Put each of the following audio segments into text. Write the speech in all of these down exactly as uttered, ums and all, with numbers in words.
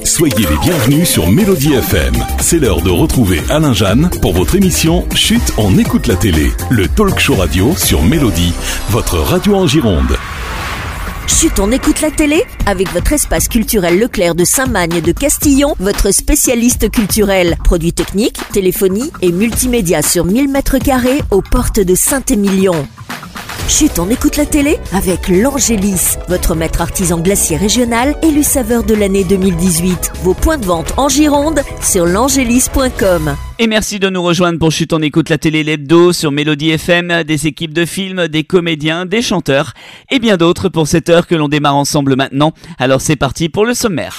Soyez les bienvenus sur Mélodie F M. C'est l'heure de retrouver Alain Jeanne pour votre émission Chut, on écoute la télé. Le talk show radio sur Mélodie, votre radio en Gironde. Chut, on écoute la télé avec votre espace culturel Leclerc de Saint-Magne de Castillon, votre spécialiste culturel. Produits techniques, téléphonie et multimédia sur mille mètres carrés aux portes de Saint-Émilion. Chut, on écoute la télé avec l'Angélis, votre maître artisan glacier régional élu saveur de l'année deux mille dix-huit. Vos points de vente en Gironde sur l'angélis point com. Et merci de nous rejoindre pour Chut, on écoute la télé l'hebdo sur Mélodie F M, des équipes de films, des comédiens, des chanteurs et bien d'autres pour cette heure que l'on démarre ensemble maintenant. Alors c'est parti pour le sommaire.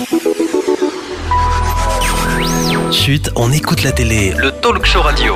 Chut, on écoute la télé, le talk show radio.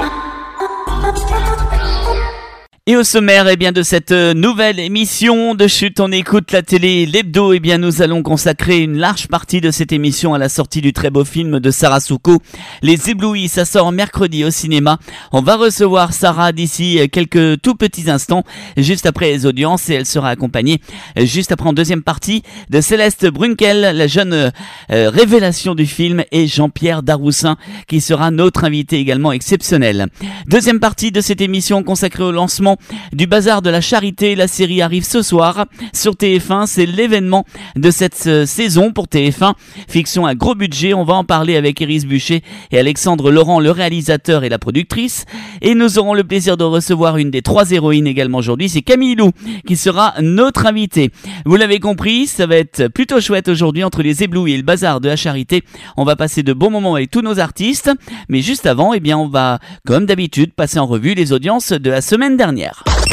Et au sommaire eh bien, de cette nouvelle émission de Chut, on écoute la télé, l'hebdo, eh bien, nous allons consacrer une large partie de cette émission à la sortie du très beau film de Sarah Souko, Les Éblouis. Ça sort mercredi au cinéma. On va recevoir Sarah d'ici quelques tout petits instants, juste après les audiences, et elle sera accompagnée juste après en deuxième partie de Céleste Brunkel, la jeune euh, révélation du film, et Jean-Pierre Daroussin qui sera notre invité également exceptionnel. Deuxième partie de cette émission consacrée au lancement du Bazar de la Charité. La série arrive ce soir sur T F un. C'est l'événement de cette euh, saison pour T F un. Fiction à gros budget. On va en parler avec Iris Buchet et Alexandre Laurent, le réalisateur et la productrice. Et nous aurons le plaisir de recevoir une des trois héroïnes également aujourd'hui. C'est Camille Lou qui sera notre invitée. Vous l'avez compris, ça va être plutôt chouette aujourd'hui entre les Éblouis et le Bazar de la Charité. On va passer de bons moments avec tous nos artistes. Mais juste avant, eh bien, on va, comme d'habitude, passer en revue les audiences de la semaine dernière.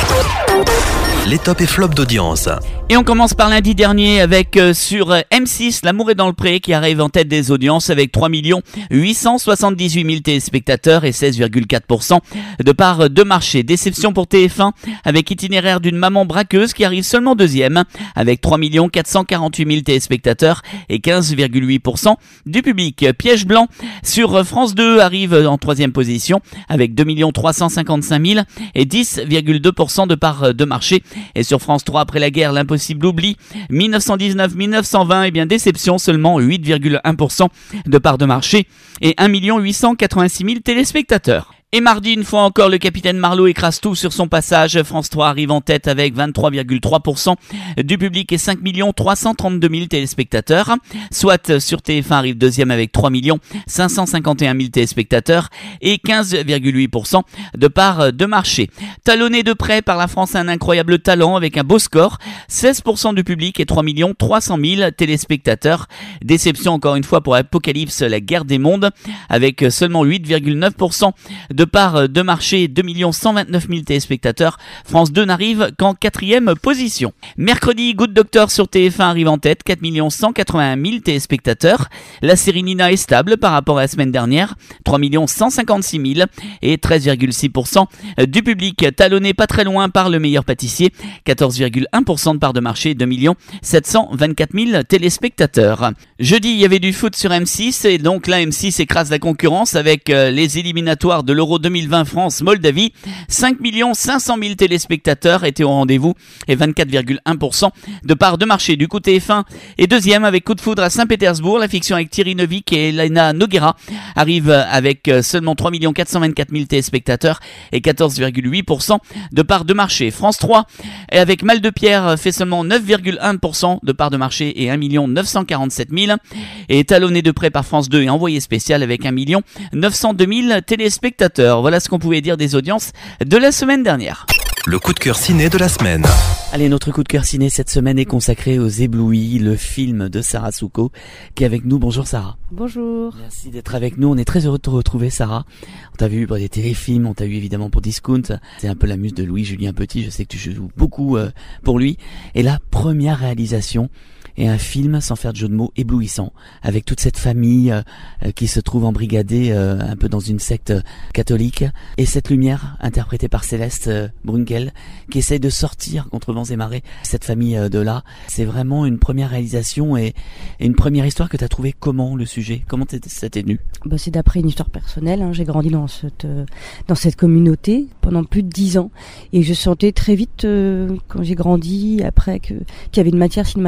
Les tops et flops d'audience. Et on commence par lundi dernier avec euh, sur M six, L'amour est dans le pré qui arrive en tête des audiences avec trois millions huit cent soixante-dix-huit mille téléspectateurs et seize virgule quatre pour cent de part de marché. Déception pour T F un avec Itinéraire d'une maman braqueuse qui arrive seulement deuxième avec trois millions quatre cent quarante-huit mille téléspectateurs et quinze virgule huit pour cent du public. Piège blanc sur France deux arrive en troisième position avec deux millions trois cent cinquante-cinq mille et dix virgule deux pour cent de part de marché. Et sur France trois, après la guerre, l'impossible oubli, mille neuf cent dix-neuf mille neuf cent vingt, et bien déception, seulement huit virgule un pour cent de part de marché et un million huit cent quatre-vingt-six mille téléspectateurs. Et mardi, une fois encore, le capitaine Marlowe écrase tout sur son passage. France trois arrive en tête avec vingt-trois virgule trois pour cent du public et cinq millions trois cent trente-deux mille téléspectateurs. Soit sur T F un arrive deuxième avec trois millions cinq cent cinquante et un mille téléspectateurs et quinze virgule huit pour cent de part de marché. Talonné de près par la France, un incroyable talent avec un beau score. seize pour cent du public et trois millions trois cent mille téléspectateurs. Déception encore une fois pour Apocalypse, la guerre des mondes, avec seulement huit virgule neuf pour cent de part de marché, deux millions cent vingt-neuf mille téléspectateurs. France deux n'arrive qu'en quatrième position. Mercredi, Good Doctor sur T F un arrive en tête, quatre millions cent quatre-vingt-un mille téléspectateurs. La série Nina est stable par rapport à la semaine dernière, trois millions cent cinquante-six mille et treize virgule six pour cent du public. Talonné pas très loin par Le Meilleur Pâtissier, quatorze virgule un pour cent de part de marché, deux millions sept cent vingt-quatre mille téléspectateurs. Jeudi, il y avait du foot sur M six et donc là M six écrase la concurrence avec les éliminatoires de l'Euro deux mille vingt France-Moldavie. cinq millions cinq cent mille téléspectateurs étaient au rendez-vous et vingt-quatre virgule un pour cent de part de marché. Du coup, T F un est deuxième avec Coup de foudre à Saint-Pétersbourg. La fiction avec Thierry Neuvik et Elena Noguera arrive avec seulement trois millions quatre cent vingt-quatre mille téléspectateurs et quatorze virgule huit pour cent de part de marché. France trois avec Mal de Pierre fait seulement neuf virgule un pour cent de part de marché et un million neuf cent quarante-sept mille. Et talonné de près par France deux et Envoyé spécial avec un million neuf cent deux mille téléspectateurs. Voilà ce qu'on pouvait dire des audiences de la semaine dernière. Le coup de cœur ciné de la semaine. Allez, notre coup de cœur ciné cette semaine est consacré aux Éblouis, le film de Sarah Souko qui est avec nous. Bonjour Sarah. Bonjour. Merci d'être avec nous. On est très heureux de te retrouver, Sarah. On t'a vu pour des téléfilms, on t'a vu évidemment pour Discount. C'est un peu la muse de Louis-Julien Petit. Je sais que tu joues beaucoup euh, pour lui. Et la première réalisation et un film, sans faire de jeu de mots, éblouissant, avec toute cette famille euh, qui se trouve embrigadée euh, un peu dans une secte catholique, et cette lumière interprétée par Céleste euh, Brunkel, qui essaye de sortir contre vents et marées cette famille euh, de là. C'est vraiment une première réalisation et, et une première histoire que tu as trouvé. Comment le sujet, comment ça t'est venu? Bah, c'est d'après une histoire personnelle, hein. J'ai grandi dans cette, euh, dans cette communauté pendant plus de dix ans, et je sentais très vite, euh, quand j'ai grandi, après, que, qu'il y avait une matière cinématographique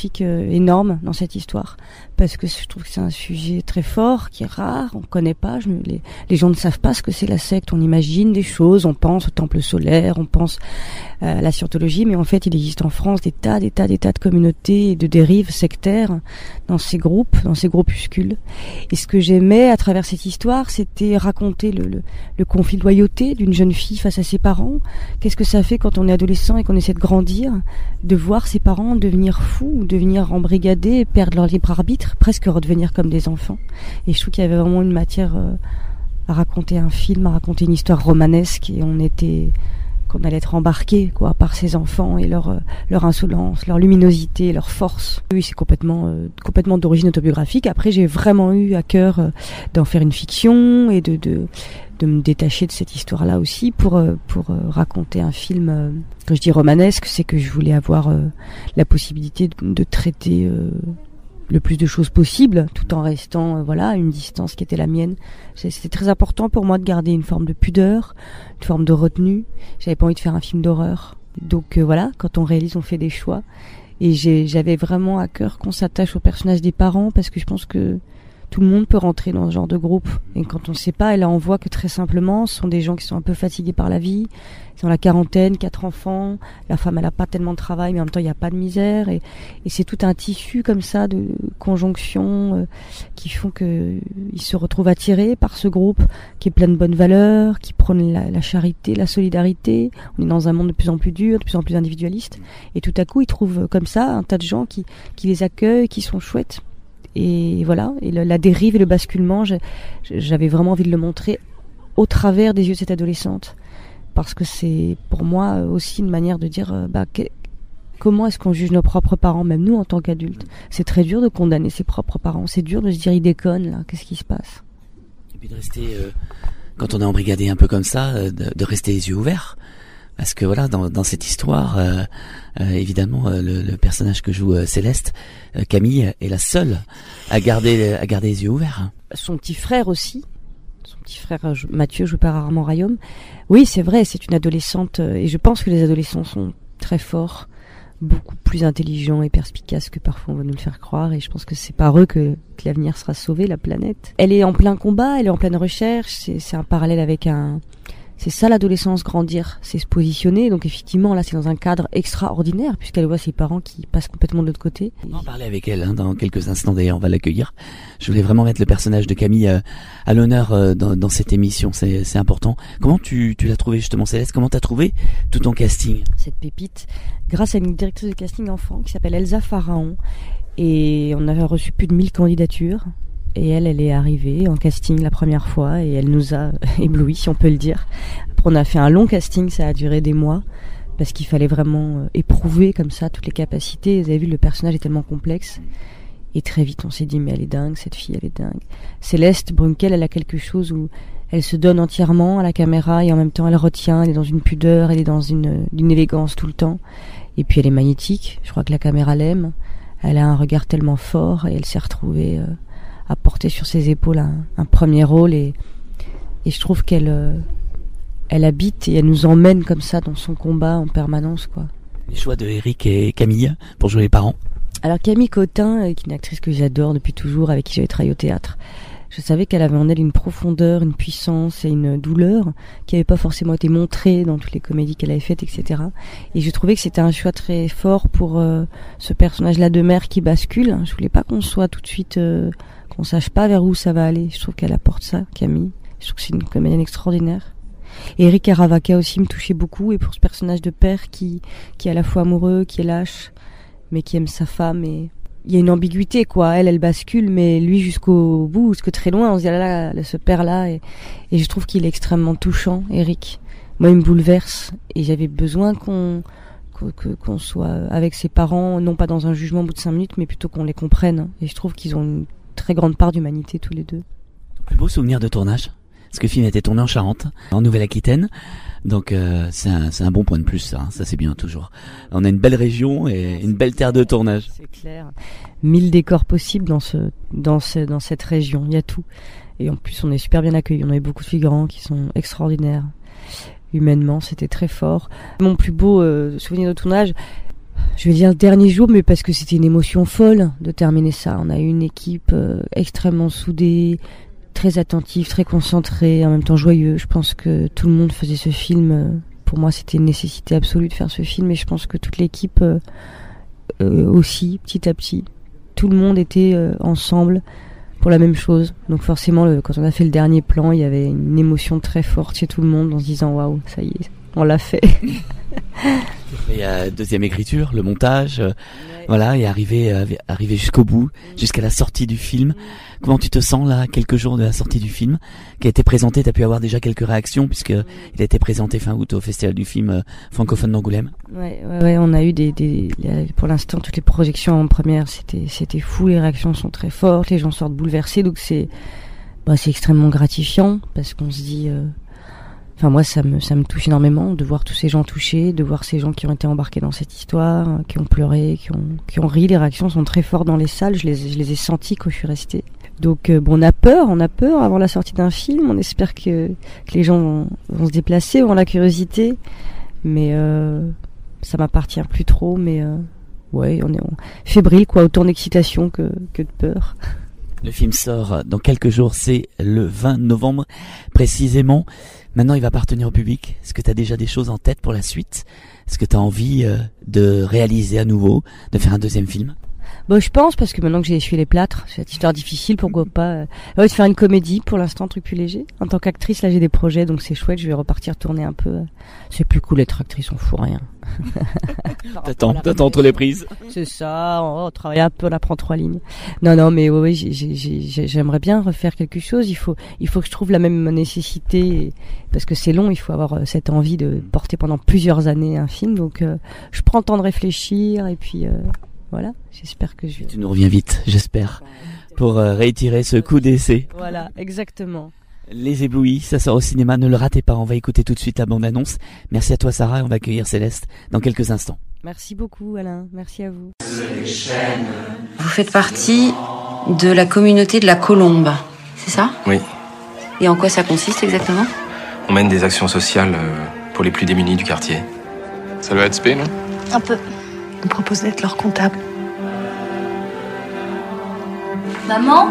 cinématographique euh, énorme dans cette histoire, parce que je trouve que c'est un sujet très fort, qui est rare, on connaît pas, je me, les, les gens ne savent pas ce que c'est la secte, on imagine des choses, on pense au temple solaire, on pense euh, à la scientologie, mais en fait il existe en France des tas, des tas, des tas de communautés et de dérives sectaires dans ces groupes, dans ces groupuscules. Et ce que j'aimais à travers cette histoire, c'était raconter le, le, le conflit de loyauté d'une jeune fille face à ses parents. Qu'est-ce que ça fait quand on est adolescent et qu'on essaie de grandir, de voir ses parents devenir fous, devenir embrigadés, perdre leur libre arbitre, presque redevenir comme des enfants. Et je trouve qu'il y avait vraiment une matière euh, à raconter un film, à raconter une histoire romanesque, et on était, qu'on allait être embarqué quoi par ces enfants et leur euh, leur insolence, leur luminosité, leur force. Oui, c'est complètement euh, complètement d'origine autobiographique. Après, j'ai vraiment eu à cœur euh, d'en faire une fiction et de de de me détacher de cette histoire-là aussi pour euh, pour euh, raconter un film. Euh, quand je dis romanesque, c'est que je voulais avoir euh, la possibilité de, de traiter euh, le plus de choses possible, tout en restant euh, voilà à une distance qui était la mienne. C'était très important pour moi de garder une forme de pudeur, une forme de retenue. J'avais pas envie de faire un film d'horreur. Donc euh, voilà, quand on réalise, on fait des choix. Et j'ai, j'avais vraiment à cœur qu'on s'attache au personnage des parents, parce que je pense que tout le monde peut rentrer dans ce genre de groupe. Et quand on ne sait pas, et là on voit que très simplement, ce sont des gens qui sont un peu fatigués par la vie. Ils ont la quarantaine, quatre enfants. La femme, elle a pas tellement de travail, mais en même temps, il n'y a pas de misère. Et, et c'est tout un tissu comme ça de conjonctions euh, qui font que ils se retrouvent attirés par ce groupe qui est plein de bonnes valeurs, qui prône la, la charité, la solidarité. On est dans un monde de plus en plus dur, de plus en plus individualiste. Et tout à coup, ils trouvent comme ça un tas de gens qui, qui les accueillent, qui sont chouettes. Et voilà, et le, la dérive et le basculement, je, j'avais vraiment envie de le montrer au travers des yeux de cette adolescente, parce que c'est pour moi aussi une manière de dire euh, bah, que, comment est-ce qu'on juge nos propres parents, même nous en tant qu'adultes. C'est très dur de condamner ses propres parents, c'est dur de se dire ils déconnent là, qu'est-ce qui se passe. Et puis de rester, euh, quand on est embrigadé un peu comme ça, euh, de, de rester les yeux ouverts. Parce que voilà, dans, dans cette histoire, euh, euh, évidemment, euh, le, le personnage que joue euh, Céleste, euh, Camille, est la seule à garder, à garder les yeux ouverts. Son petit frère aussi, son petit frère Mathieu, joué par Armand Rayom. Oui, c'est vrai, c'est une adolescente, euh, et je pense que les adolescents sont très forts, beaucoup plus intelligents et perspicaces que parfois on va nous le faire croire, et je pense que c'est par eux que, que l'avenir sera sauvé, la planète. Elle est en plein combat, elle est en pleine recherche, c'est, c'est un parallèle avec un... C'est ça l'adolescence, grandir, c'est se positionner. Donc effectivement, là, c'est dans un cadre extraordinaire, puisqu'elle voit ses parents qui passent complètement de l'autre côté. On va en parler avec elle hein, dans quelques instants, d'ailleurs, on va l'accueillir. Je voulais vraiment mettre le personnage de Camille euh, à l'honneur euh, dans, dans cette émission, c'est, c'est important. Comment tu, tu l'as trouvé justement, Céleste? Comment t'as trouvé tout ton casting? Cette pépite, grâce à une directrice de casting enfant qui s'appelle Elsa Pharaon. Et on a reçu plus de mille candidatures. Et elle, elle est arrivée en casting la première fois et elle nous a éblouis, si on peut le dire. Après, on a fait un long casting, ça a duré des mois, parce qu'il fallait vraiment éprouver comme ça toutes les capacités. Vous avez vu, le personnage est tellement complexe. Et très vite, on s'est dit, mais elle est dingue, cette fille, elle est dingue. Céleste Brunkel, elle a quelque chose où elle se donne entièrement à la caméra et en même temps, elle retient, elle est dans une pudeur, elle est dans une, une élégance tout le temps. Et puis, elle est magnétique. Je crois que la caméra l'aime. Elle a un regard tellement fort et elle s'est retrouvée... Euh, à porter sur ses épaules un, un premier rôle et, et je trouve qu'elle euh, elle habite et elle nous emmène comme ça dans son combat en permanence quoi. Les choix de Eric et Camille pour jouer les parents. Alors Camille Cotin, qui est une actrice que j'adore depuis toujours, avec qui j'avais travaillé au théâtre, je savais qu'elle avait en elle une profondeur, une puissance et une douleur qui n'avait pas forcément été montrée dans toutes les comédies qu'elle avait faites, et cetera. Et je trouvais que c'était un choix très fort pour euh, ce personnage-là de mère qui bascule. Je voulais pas qu'on soit tout de suite... Euh, qu'on sache pas vers où ça va aller. Je trouve qu'elle apporte ça, Camille. Je trouve que c'est une comédienne extraordinaire. Et Eric Aravaka aussi me touchait beaucoup, et pour ce personnage de père qui, qui est à la fois amoureux, qui est lâche, mais qui aime sa femme, et il y a une ambiguïté, quoi. Elle, elle bascule, mais lui jusqu'au bout, jusque très loin, on se dit, ah là, là, ce père-là, et, et je trouve qu'il est extrêmement touchant, Eric. Moi, il me bouleverse, et j'avais besoin qu'on, qu'on, qu'on soit avec ses parents, non pas dans un jugement au bout de cinq minutes, mais plutôt qu'on les comprenne. Et je trouve qu'ils ont une très grande part d'humanité tous les deux. Ton plus beau souvenir de tournage? Parce que le film a été tourné en Charente, en Nouvelle-Aquitaine, donc euh, c'est, un, c'est un bon point de plus, ça, hein. Ça c'est bien toujours. On a une belle région et une belle terre de tournage. C'est clair. Mille décors possibles dans ce, dans ce, dans cette région. Il y a tout. Et en plus, on est super bien accueillis. On avait beaucoup de figurants qui sont extraordinaires. Humainement, c'était très fort. Mon plus beau euh, souvenir de tournage, Je vais dire le dernier jour, mais parce que c'était une émotion folle de terminer ça. On a eu une équipe euh, extrêmement soudée, très attentive, très concentrée, en même temps joyeux. Je pense que tout le monde faisait ce film. Euh, pour moi, c'était une nécessité absolue de faire ce film, et je pense que toute l'équipe euh, euh, aussi, petit à petit. Tout le monde était euh, ensemble pour la même chose. Donc forcément, le, quand on a fait le dernier plan, il y avait une émotion très forte chez tout le monde en se disant « Waouh, ça y est, on l'a fait ». Il y a deuxième écriture, le montage, euh, ouais. Voilà, et arriver, euh, arriver jusqu'au bout, jusqu'à la sortie du film. Comment tu te sens là, quelques jours de la sortie du film, qui a été présenté? T'as pu avoir déjà quelques réactions puisque mm. il a été présenté fin août au Festival du film euh, francophone d'Angoulême. Ouais, ouais, ouais, on a eu des, des, pour l'instant toutes les projections en première, c'était, c'était fou, les réactions sont très fortes, les gens sortent bouleversés, donc c'est, bah, c'est extrêmement gratifiant parce qu'on se dit. Euh, Enfin, moi, ça me, ça me touche énormément de voir tous ces gens touchés, de voir ces gens qui ont été embarqués dans cette histoire, qui ont pleuré, qui ont, qui ont ri. Les réactions sont très fortes dans les salles. Je les, je les ai senties quand je suis restée. Donc, euh, bon, on a peur, on a peur avant la sortie d'un film. On espère que, que les gens vont, vont se déplacer, ont la curiosité. Mais, euh, ça m'appartient plus trop. Mais, euh, ouais, on est on, fébrile, quoi. Autant d'excitation que, que de peur. Le film sort dans quelques jours, c'est le vingt novembre précisément. Maintenant, il va appartenir au public. Est-ce que tu as déjà des choses en tête pour la suite? Est-ce que tu as envie euh, de réaliser à nouveau, de faire un deuxième film? Bon, je pense, parce que maintenant que j'ai essuyé les plâtres, cette histoire difficile, pourquoi pas euh, ouais, de faire une comédie, pour l'instant, un truc plus léger. En tant qu'actrice, là, j'ai des projets, donc c'est chouette, je vais repartir tourner un peu. C'est plus cool d'être actrice, on fout rien. T'attends, t'attends entre les prises. C'est ça, on, on travaille un peu, on apprend trois lignes. Non, non, mais ouais, ouais j'ai, j'ai, j'ai, j'aimerais bien refaire quelque chose. Il faut, il faut que je trouve la même nécessité, parce que c'est long, il faut avoir cette envie de porter pendant plusieurs années un film. Donc, euh, je prends le temps de réfléchir, et puis euh, voilà, j'espère que je... Tu nous reviens vite, j'espère, pour euh, réitérer ce coup d'essai. Voilà, exactement. Les Éblouis, ça sort au cinéma, ne le ratez pas, on va écouter tout de suite la bande-annonce. Merci à toi Sarah, et on va accueillir Céleste dans quelques instants. Merci beaucoup Alain, merci à vous. Vous faites partie de la communauté de la Colombe, c'est ça? Oui. Et en quoi ça consiste exactement? On mène des actions sociales pour les plus démunis du quartier. Ça doit être spé, non? Un peu. On propose d'être leur comptable. Maman?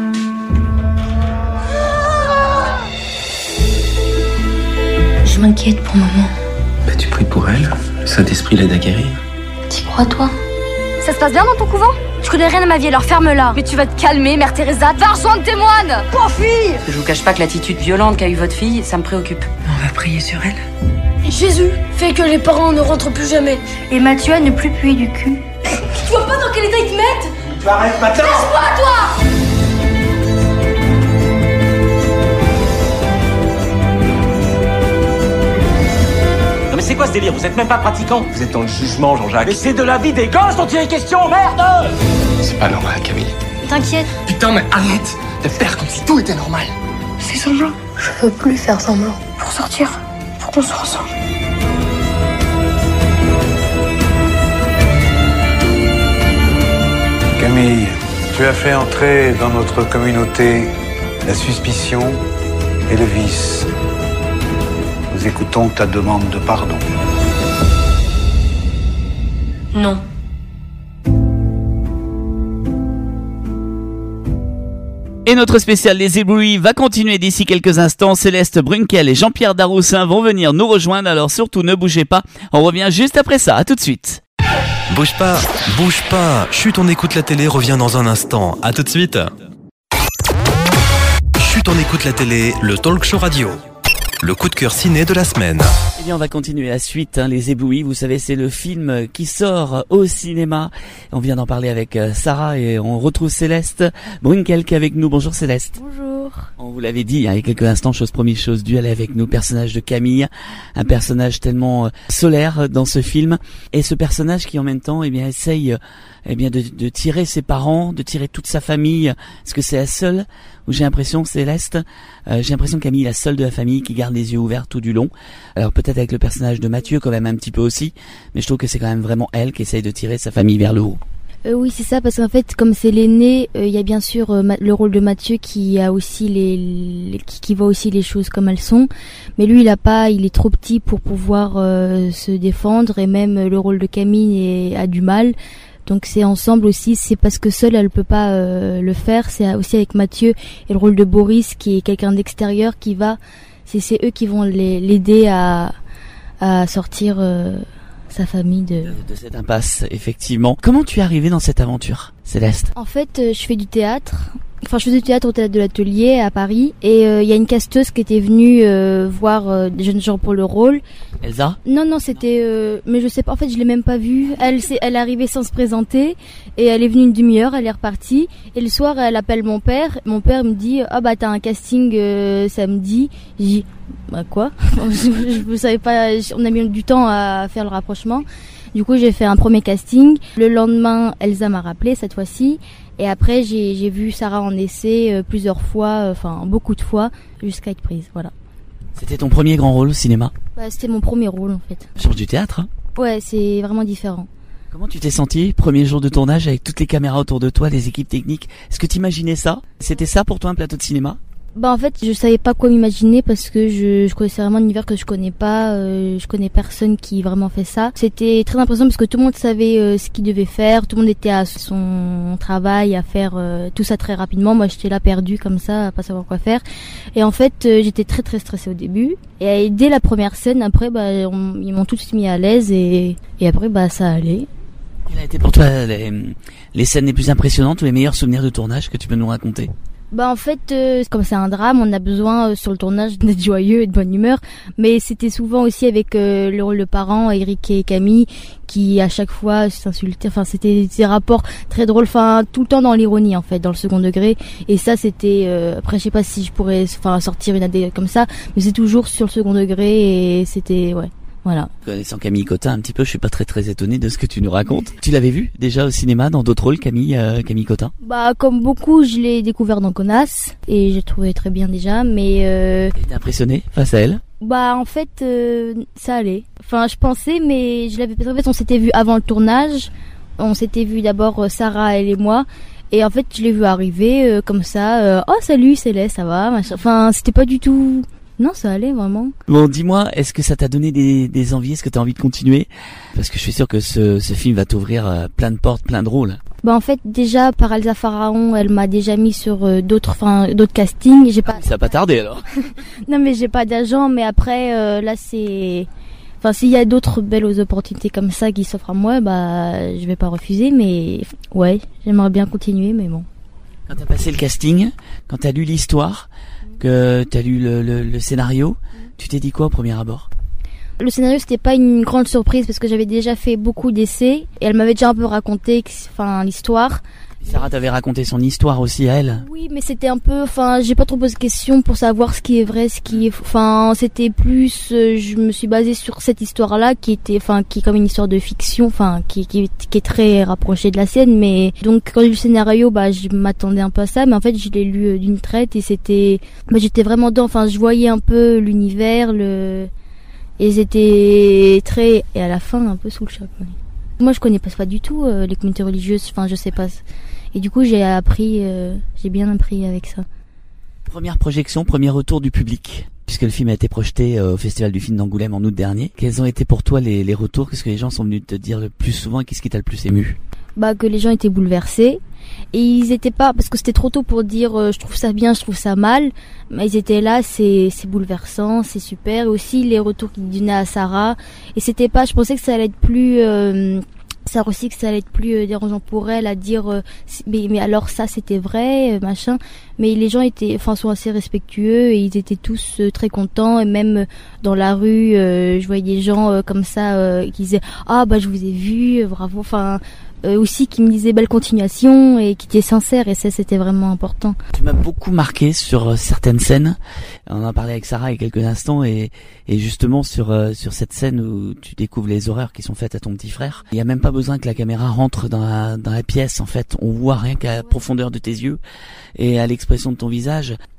Je m'inquiète pour maman. Bah tu pries pour elle, le Saint-Esprit l'aide à guérir. T'y crois, toi? Ça se passe bien dans ton couvent? Je connais rien à ma vie, alors ferme-la. Mais tu vas te calmer, Mère Teresa, va rejoindre tes moines. Pauvre fille! Je vous cache pas que l'attitude violente qu'a eu votre fille, ça me préoccupe. On va prier sur elle. Jésus fait que les parents ne rentrent plus jamais. Et Mathieu à ne plus puer du cul. Tu vois pas dans quel état ils te mettent? Tu arrêtes maintenant! Lâche-moi, toi! Mais c'est quoi ce délire? Vous êtes même pas pratiquant. Vous êtes dans le jugement, Jean-Jacques. Mais c'est de la vie des gosses dont il est question, merde! C'est pas normal, Camille. T'inquiète. Putain, mais arrête de faire comme si tout était normal. C'est semblant. Je veux plus faire semblant. Pour sortir, faut qu'on soit ensemble. Camille, tu as fait entrer dans notre communauté la suspicion et le vice. Nous écoutons ta demande de pardon. Non. Et notre spécial Les Éblouis va continuer d'ici quelques instants. Céleste Brunkel et Jean-Pierre Daroussin vont venir nous rejoindre, alors surtout ne bougez pas. On revient juste après ça, à tout de suite. Bouge pas, bouge pas. Chut, on écoute la télé, revient dans un instant. À tout de suite. Chut, on écoute la télé, le talk show radio. Le coup de cœur ciné de la semaine. Eh bien, on va continuer la suite, hein, Les Éblouis. Vous savez, c'est le film qui sort au cinéma. On vient d'en parler avec Sarah et on retrouve Céleste Brunkel qui est avec nous. Bonjour Céleste. Bonjour. On vous l'avait dit, hein, il y a quelques instants, chose promise, chose due, elle est avec nous. Personnage de Camille, un personnage tellement euh, solaire dans ce film. Et ce personnage qui en même temps, eh bien, essaye euh, eh bien, de, de tirer ses parents, de tirer toute sa famille. Est-ce que c'est la seule? Où j'ai l'impression, Céleste, euh, j'ai l'impression que Camille est la seule de la famille qui garde les yeux ouverts tout du long. Alors peut-être avec le personnage de Mathieu quand même un petit peu aussi, mais je trouve que c'est quand même vraiment elle qui essaye de tirer sa famille vers le haut. Euh, oui, c'est ça, parce qu'en fait, comme c'est l'aîné, il euh, y a bien sûr euh, le rôle de Mathieu qui a aussi les, les qui, qui voit aussi les choses comme elles sont, mais lui, il a pas, il est trop petit pour pouvoir euh, se défendre, et même euh, le rôle de Camille est, a du mal. Donc c'est ensemble aussi, c'est parce que seule elle peut pas euh, le faire, c'est aussi avec Mathieu et le rôle de Boris qui est quelqu'un d'extérieur qui va, c'est c'est eux qui vont les, l'aider à à sortir. Euh, sa famille de... de... de cette impasse, effectivement. Comment tu es arrivée dans cette aventure, Céleste? En fait, euh, je fais du théâtre. Enfin, je faisais du théâtre au théâtre de l'Atelier à Paris. Et il euh, y a une casteuse qui était venue euh, voir euh, des jeunes gens pour le rôle. Elsa? Non, non, c'était... Euh, mais je sais pas, en fait, je l'ai même pas vue. Elle, c'est, elle est arrivée sans se présenter. Et elle est venue une demi-heure, elle est repartie. Et le soir, elle appelle mon père. Mon père me dit, ah bah t'as un casting euh, samedi. J'ai dit, bah quoi? je ne savais pas, on a mis du temps à faire le rapprochement. Du coup, j'ai fait un premier casting. Le lendemain, Elsa m'a rappelé cette fois-ci. Et après, j'ai, j'ai vu Sarah en essai euh, plusieurs fois, enfin euh, beaucoup de fois, jusqu'à être prise. Voilà. C'était ton premier grand rôle au cinéma? Bah, c'était mon premier rôle en fait. Sur du théâtre, hein? Ouais, c'est vraiment différent. Comment tu t'es senti, premier jour de tournage, avec toutes les caméras autour de toi, les équipes techniques? Est-ce que tu imaginais ça? C'était ça pour toi un plateau de cinéma? Bah en fait je savais pas quoi m'imaginer parce que je, je connaissais vraiment un univers que je connais pas, euh, je connais personne qui vraiment fait ça. C'était très impressionnant parce que tout le monde savait euh, ce qu'il devait faire, tout le monde était à son travail à faire euh, tout ça très rapidement. Moi j'étais là perdue comme ça à pas savoir quoi faire. Et en fait euh, j'étais très très stressée au début et dès la première scène après bah on, ils m'ont tout de suite mis à l'aise et, et après bah ça allait. Quelles a été pour toi les, les scènes les plus impressionnantes ou les meilleurs souvenirs de tournage que tu peux nous raconter? Bah en fait, euh, comme c'est un drame, on a besoin euh, sur le tournage d'être joyeux et de bonne humeur. Mais c'était souvent aussi avec euh, le rôle de parents, Eric et Camille, qui à chaque fois s'insultaient. Enfin, c'était des rapports très drôles. Enfin, tout le temps dans l'ironie en fait, dans le second degré. Et ça, c'était. Euh, après, je sais pas si je pourrais, enfin, sortir une idée comme ça, mais c'est toujours sur le second degré et c'était ouais. Voilà. Connaissant Camille Cotin un petit peu, je suis pas très très étonné de ce que tu nous racontes. Tu l'avais vu déjà au cinéma dans d'autres rôles, Camille euh, Camille Cotin? Bah comme beaucoup, je l'ai découvert dans Connasse et j'ai trouvé très bien déjà, mais. Euh... T'es impressionné face à elle? Bah en fait, euh, ça allait. Enfin, je pensais, mais je l'avais. En fait, on s'était vu avant le tournage. On s'était vu d'abord Sarah, elle et moi. Et en fait, je l'ai vu arriver euh, comme ça. Euh, oh salut Céleste, ça va machin. Enfin, c'était pas du tout. Non, ça allait vraiment. Bon, dis-moi, est-ce que ça t'a donné des, des envies? Est-ce que t'as envie de continuer? Parce que je suis sûr que ce, ce film va t'ouvrir euh, plein de portes, plein de rôles. Bah en fait, déjà par Elsa Pharaon, elle m'a déjà mis sur euh, d'autres, enfin d'autres castings. J'ai pas. Ah, ça a pas tardé alors. Non, mais j'ai pas d'agent. Mais après, euh, là, c'est. Enfin, s'il y a d'autres belles opportunités comme ça qui s'offrent à moi, bah je vais pas refuser. Mais ouais, j'aimerais bien continuer, mais bon. Quand t'as passé le casting, quand t'as lu l'histoire, que t'as lu le, le, le scénario, tu t'es dit quoi au premier abord? Le scénario, c'était pas une grande surprise parce que j'avais déjà fait beaucoup d'essais et elle m'avait déjà un peu raconté, enfin, l'histoire. Sarah t'avait raconté son histoire aussi à elle. Oui, mais c'était un peu, enfin, j'ai pas trop posé de questions pour savoir ce qui est vrai, ce qui est, enfin, c'était plus, euh, je me suis basée sur cette histoire-là qui était, enfin, qui est comme une histoire de fiction, enfin, qui, qui, qui est très rapprochée de la sienne, mais donc quand j'ai lu le scénario, bah, je m'attendais un peu à ça, mais en fait, je l'ai lu d'une traite et c'était, bah, j'étais vraiment dedans, enfin, je voyais un peu l'univers, le, et c'était très, et à la fin, un peu sous le choc. Ouais. Moi, je connais pas, pas du tout euh, les communautés religieuses, enfin, je sais pas. Et du coup, j'ai appris, euh, j'ai bien appris avec ça. Première projection, premier retour du public, puisque le film a été projeté euh, au Festival du film d'Angoulême en août dernier. Quels ont été pour toi les, les retours? Qu'est-ce que les gens sont venus te dire le plus souvent et qu'est-ce qui t'a le plus ému? Bah, que les gens étaient bouleversés. Et ils étaient pas, parce que c'était trop tôt pour dire euh, je trouve ça bien, je trouve ça mal. Mais ils étaient là, c'est, c'est bouleversant, c'est super. Et aussi les retours qu'ils donnaient à Sarah. Et c'était pas, je pensais que ça allait être plus... Euh, ça aussi que ça allait être plus euh, dérangeant pour elle à dire euh, mais, mais alors ça c'était vrai euh, machin, mais les gens étaient enfin sont assez respectueux et ils étaient tous euh, très contents et même euh, dans la rue euh, je voyais des gens euh, comme ça euh, qui disaient ah bah je vous ai vu euh, bravo, enfin euh, aussi qui me disaient belle continuation et qui étaient sincères et ça c'était vraiment important. Tu m'as beaucoup marqué sur euh, certaines scènes. On en a parlé avec Sarah il y a quelques instants et, et justement sur euh, sur cette scène où tu découvres les horreurs qui sont faites à ton petit frère. Il y a même pas besoin que la caméra rentre dans la dans la pièce en fait. On voit rien qu'à la profondeur de tes yeux et à l'expression de ton visage.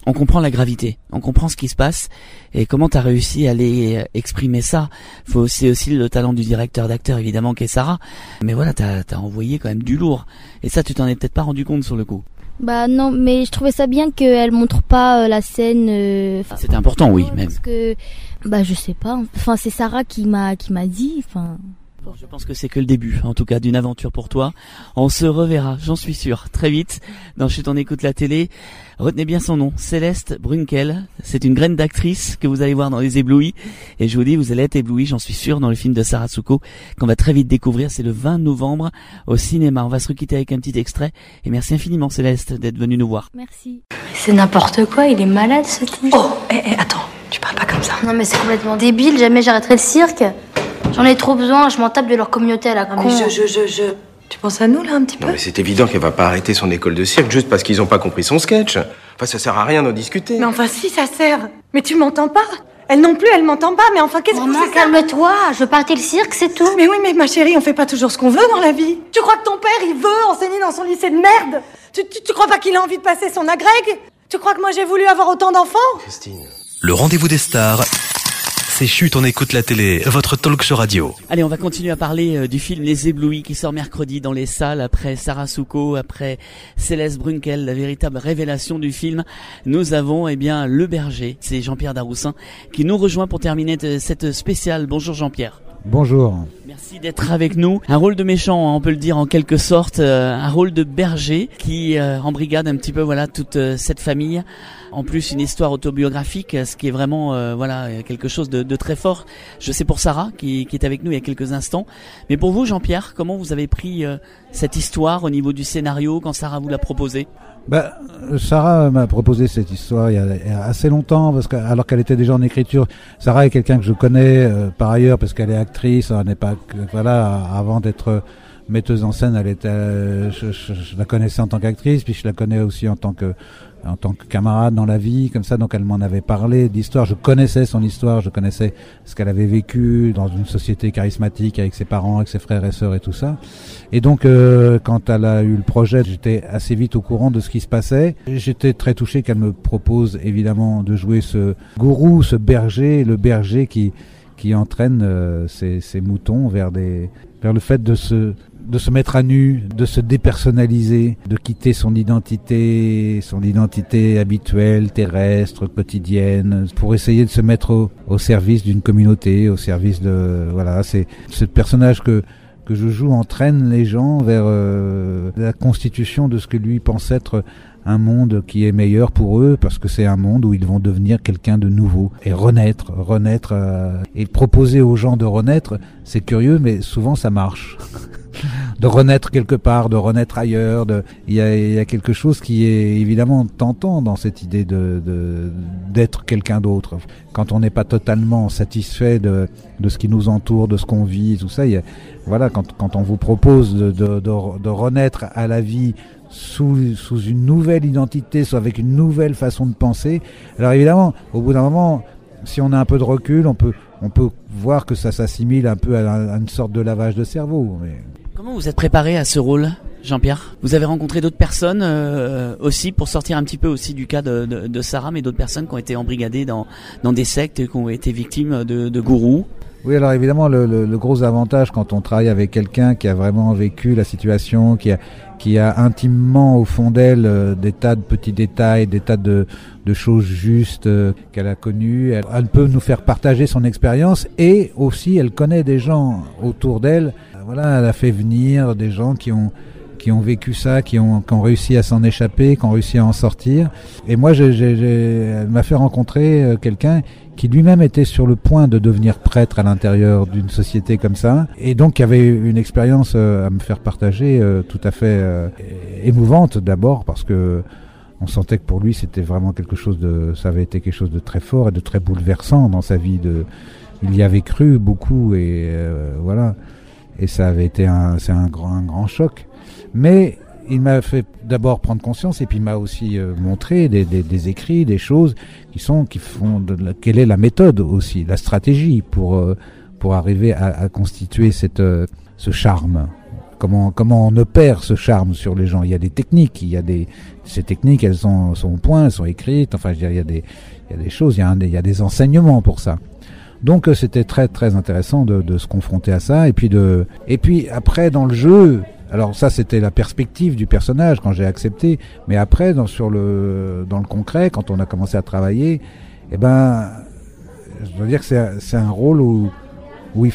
on comprend la gravité, on comprend ce qui se passe et comment t'as réussi à aller exprimer ça. Faut aussi aussi le talent du directeur d'acteur évidemment qui est Sarah, mais voilà, t'as t'as envoyé quand même du lourd et ça tu t'en es peut-être pas rendu compte sur le coup. Bah non, mais je trouvais ça bien qu'elle montre pas euh, la scène. Euh, C'était important, oui, même. Parce que bah je sais pas. Enfin c'est Sarah qui m'a qui m'a dit. Enfin. Je pense que c'est que le début, en tout cas, d'une aventure pour toi. On se reverra, j'en suis sûr, très vite, dans Chut, on écoute la télé. Retenez bien son nom, Céleste Brunkel. C'est une graine d'actrice que vous allez voir dans Les Éblouis. Et je vous dis, vous allez être éblouis, j'en suis sûr, dans le film de Sarah Souko, qu'on va très vite découvrir. C'est le vingt novembre au cinéma. On va se requitter avec un petit extrait. Et merci infiniment, Céleste, d'être venue nous voir. Merci. C'est n'importe quoi, il est malade ce type. Oh, hé, hé, attends, tu parles pas comme ça. Non mais c'est complètement débile, jamais j'arrêterai le cirque. J'en ai trop besoin, je m'en tape de leur communauté à la Non, con. mais je, je, je, je... Tu penses à nous, là, un petit peu? Non, mais c'est évident qu'elle va pas arrêter son école de cirque juste parce qu'ils ont pas compris son sketch. Enfin, ça sert à rien d'en discuter. Mais enfin, si, ça sert. Mais tu m'entends pas? Elle non plus, elle m'entend pas. Mais enfin, qu'est-ce que Maman, c'est ça? calme-toi, je veux pas arrêter le cirque, c'est tout. Mais oui, mais ma chérie, on fait pas toujours ce qu'on veut dans la vie. Tu crois que ton père, il veut enseigner dans son lycée de merde? Tu, tu, tu crois pas qu'il a envie de passer son agrég? Tu crois que moi, j'ai voulu avoir autant d'enfants? Christine. Le rendez-vous des stars, c'est Chut, on écoute la télé, votre talk show radio. Allez, on va continuer à parler euh, du film Les Éblouis qui sort mercredi dans les salles après Sarah Souko, après Céleste Brunkel, la véritable révélation du film. Nous avons eh bien le berger, c'est Jean-Pierre Daroussin qui nous rejoint pour terminer t- cette spéciale. Bonjour Jean-Pierre. Bonjour. Merci d'être avec nous. Un rôle de méchant, on peut le dire en quelque sorte, euh, un rôle de berger qui euh, embrigade un petit peu voilà toute euh, cette famille. En plus, une histoire autobiographique, ce qui est vraiment euh, voilà quelque chose de, de très fort. Je sais pour Sarah qui, qui est avec nous il y a quelques instants. Mais pour vous, Jean-Pierre, comment vous avez pris euh, cette histoire au niveau du scénario quand Sarah vous l'a proposé? Bah, Sarah m'a proposé cette histoire il y a, il y a assez longtemps, parce que, alors qu'elle était déjà en écriture. Sarah est quelqu'un que je connais euh, par ailleurs parce qu'elle est actrice. Elle n'est pas que, voilà, avant d'être metteuse en scène, elle était, euh, je, je, je la connaissais en tant qu'actrice, puis je la connais aussi en tant que en tant que camarade dans la vie, comme ça. Donc elle m'en avait parlé d'histoire. Je connaissais son histoire, je connaissais ce qu'elle avait vécu dans une société charismatique avec ses parents, avec ses frères et sœurs et tout ça. Et donc euh, quand elle a eu le projet, j'étais assez vite au courant de ce qui se passait. J'étais très touché qu'elle me propose évidemment de jouer ce gourou, ce berger, le berger qui qui entraîne euh, ses, ses moutons vers des vers le fait de se de se mettre à nu, de se dépersonnaliser, de quitter son identité, son identité habituelle, terrestre, quotidienne, pour essayer de se mettre au, au service d'une communauté, au service de, voilà, c'est ce personnage que que je joue entraîne les gens vers euh, la constitution de ce que lui pense être un monde qui est meilleur pour eux, parce que c'est un monde où ils vont devenir quelqu'un de nouveau et renaître, renaître euh, et proposer aux gens de renaître. C'est curieux, mais souvent ça marche. De renaître quelque part, de renaître ailleurs. De... Il y a, il y a quelque chose qui est évidemment tentant dans cette idée de, de d'être quelqu'un d'autre. Quand on n'est pas totalement satisfait de, de ce qui nous entoure, de ce qu'on vit, tout ça. Il y a, voilà, quand, quand on vous propose de, de, de, de renaître à la vie sous, sous une nouvelle identité, soit avec une nouvelle façon de penser. Alors évidemment, au bout d'un moment, si on a un peu de recul, on peut, on peut voir que ça s'assimile un peu à, à une sorte de lavage de cerveau. Mais... Comment vous êtes préparé à ce rôle, Jean-Pierre? Vous avez rencontré d'autres personnes euh, aussi pour sortir un petit peu aussi du cas de, de, de Sarah, mais d'autres personnes qui ont été embrigadées dans, dans des sectes, qui ont été victimes de, de gourous? Oui, alors évidemment, le, le, le gros avantage quand on travaille avec quelqu'un qui a vraiment vécu la situation, qui a, qui a intimement au fond d'elle euh, des tas de petits détails, des tas de, de choses justes euh, qu'elle a connues. Elle, elle peut nous faire partager son expérience et aussi elle connaît des gens autour d'elle. Voilà, elle a fait venir des gens qui ont qui ont vécu ça, qui ont, qui ont réussi à s'en échapper, qui ont réussi à en sortir. Et moi, j'ai, j'ai, j'ai, elle m'a fait rencontrer quelqu'un qui lui-même était sur le point de devenir prêtre à l'intérieur d'une société comme ça, et donc qui avait une expérience à me faire partager tout à fait émouvante d'abord, parce que on sentait que pour lui c'était vraiment quelque chose de, ça avait été quelque chose de très fort et de très bouleversant dans sa vie. De, il y avait cru beaucoup et euh, voilà, et ça avait été un, c'est un grand, un grand choc. Mais il m'a fait d'abord prendre conscience et puis il m'a aussi euh, montré des, des, des écrits, des choses qui sont, qui font de la, quelle est la méthode aussi, la stratégie pour euh, pour arriver à, à constituer cette euh, ce charme. Comment comment on opère ce charme sur les gens. Il y a des techniques, il y a des ces techniques, elles sont sont au point, elles sont écrites. Enfin, je veux dire, il y a des il y a des choses, il y a un, il y a des enseignements pour ça. Donc c'était très très intéressant de, de se confronter à ça et puis de et puis après dans le jeu, alors ça c'était la perspective du personnage quand j'ai accepté, mais après dans sur le dans le concret quand on a commencé à travailler, eh ben je dois dire que c'est c'est un rôle où où il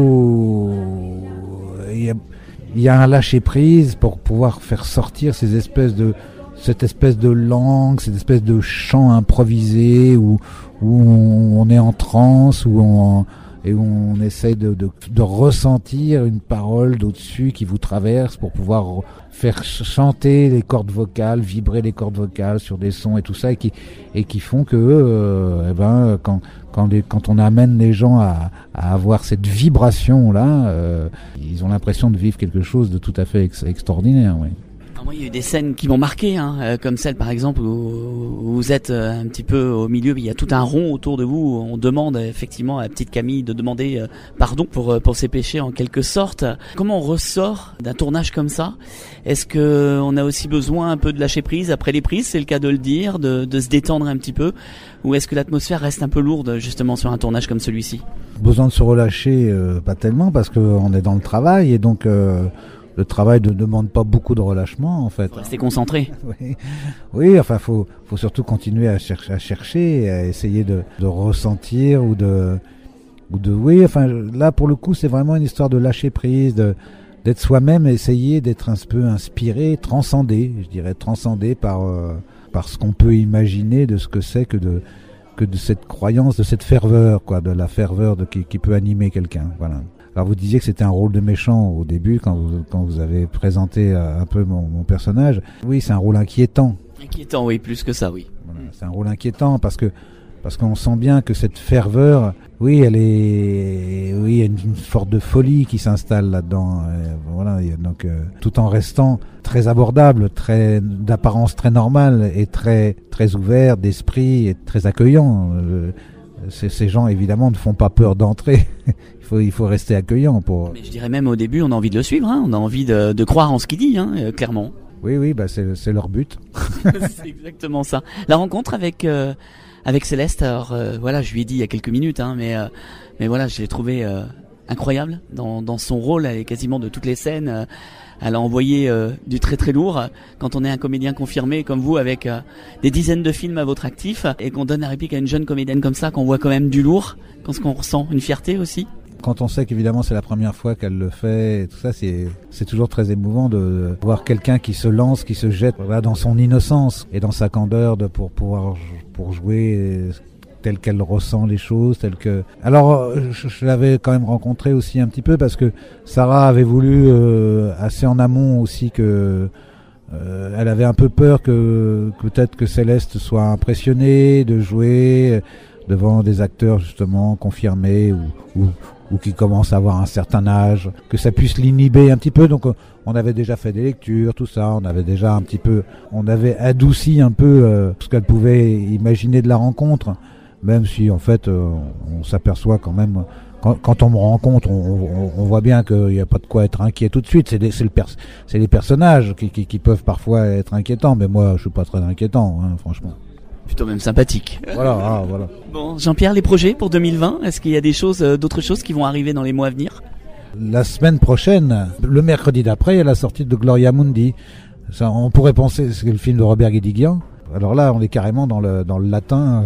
faut il y a, il y a un lâcher prise pour pouvoir faire sortir ces espèces de cette espèce de langue, cette espèce de chant improvisé où, où on, on est en transe, où on, et où on essaie de, de, de ressentir une parole d'au-dessus qui vous traverse pour pouvoir faire chanter les cordes vocales, vibrer les cordes vocales sur des sons et tout ça, et qui, et qui font que euh, eh ben, quand, quand, les, quand on amène les gens à, à avoir cette vibration-là, euh, ils ont l'impression de vivre quelque chose de tout à fait ex- extraordinaire. Oui. Moi, il y a eu des scènes qui m'ont marqué, hein, euh, comme celle par exemple où, où vous êtes euh, un petit peu au milieu, il y a tout un rond autour de vous, où on demande euh, effectivement à petite Camille de demander euh, pardon pour, euh, pour ses péchés en quelque sorte. Comment on ressort d'un tournage comme ça? Est-ce que on a aussi besoin un peu de lâcher prise après les prises, c'est le cas de le dire, de, de se détendre un petit peu, ou est-ce que l'atmosphère reste un peu lourde justement sur un tournage comme celui-ci? Besoin de se relâcher, euh, pas tellement, parce qu'on est dans le travail et donc... Euh le travail ne demande pas beaucoup de relâchement en fait. Faut rester concentré. Oui, oui, enfin faut faut surtout continuer à chercher, à chercher, à essayer de, de ressentir ou de ou de oui, enfin là pour le coup c'est vraiment une histoire de lâcher prise, de d'être soi-même, essayer d'être un peu inspiré, transcendé, je dirais transcendé par euh, par ce qu'on peut imaginer de ce que c'est que de que de cette croyance, de cette ferveur quoi, de la ferveur de qui, qui peut animer quelqu'un, voilà. Alors vous disiez que c'était un rôle de méchant au début quand vous, quand vous avez présenté un peu mon, mon personnage. Oui, c'est un rôle inquiétant. Inquiétant, oui, plus que ça, oui. Voilà, c'est un rôle inquiétant parce que parce qu'on sent bien que cette ferveur, oui, elle est, oui, il y a une, une sorte de folie qui s'installe là-dedans. Et voilà, donc euh, tout en restant très abordable, très d'apparence très normale et très très ouvert d'esprit et très accueillant. Euh, ces, ces gens évidemment ne font pas peur d'entrer. Il faut, il faut rester accueillant pour... Mais je dirais même au début, on a envie de le suivre, hein. On a envie de, de croire en ce qu'il dit, hein, euh, clairement. Oui, oui, bah c'est, c'est leur but. C'est exactement ça. La rencontre avec euh, avec Céleste, alors euh, voilà, je lui ai dit il y a quelques minutes, hein, mais euh, mais voilà, je l'ai trouvé euh, incroyable dans dans son rôle. Elle est quasiment de toutes les scènes. Euh, elle a envoyé euh, du très très lourd. Quand on est un comédien confirmé comme vous, avec euh, des dizaines de films à votre actif, et qu'on donne la réplique à une jeune comédienne comme ça, qu'on voit quand même du lourd, quand qu'on ressent une fierté aussi. Quand on sait qu'évidemment c'est la première fois qu'elle le fait, et tout ça, c'est c'est toujours très émouvant de voir quelqu'un qui se lance, qui se jette voilà, dans son innocence et dans sa candeur de pour pouvoir pour jouer tel qu'elle ressent les choses, tel que. Alors je, je l'avais quand même rencontré aussi un petit peu parce que Sarah avait voulu euh, assez en amont aussi que euh, elle avait un peu peur que, que peut-être que Céleste soit impressionnée de jouer devant des acteurs justement confirmés ou, ou ou qui commence à avoir un certain âge, que ça puisse l'inhiber un petit peu. Donc on avait déjà fait des lectures, tout ça, on avait déjà un petit peu, on avait adouci un peu euh, ce qu'elle pouvait imaginer de la rencontre, même si en fait euh, on s'aperçoit quand même, quand, quand on me rencontre, on, on, on voit bien qu'il n'y a pas de quoi être inquiet tout de suite. C'est, des, c'est, le pers- c'est les personnages qui, qui, qui peuvent parfois être inquiétants, mais moi je suis pas très inquiétant, hein, franchement. Plutôt même sympathique. Voilà, ah, voilà. Bon, Jean-Pierre, les projets pour deux mille vingt, est-ce qu'il y a des choses, euh, d'autres choses qui vont arriver dans les mois à venir? La semaine prochaine, le mercredi d'après, il y a la sortie de Gloria Mundi. Ça, on pourrait penser que c'est le film de Robert Guédiguian. Alors là, on est carrément dans le dans le latin.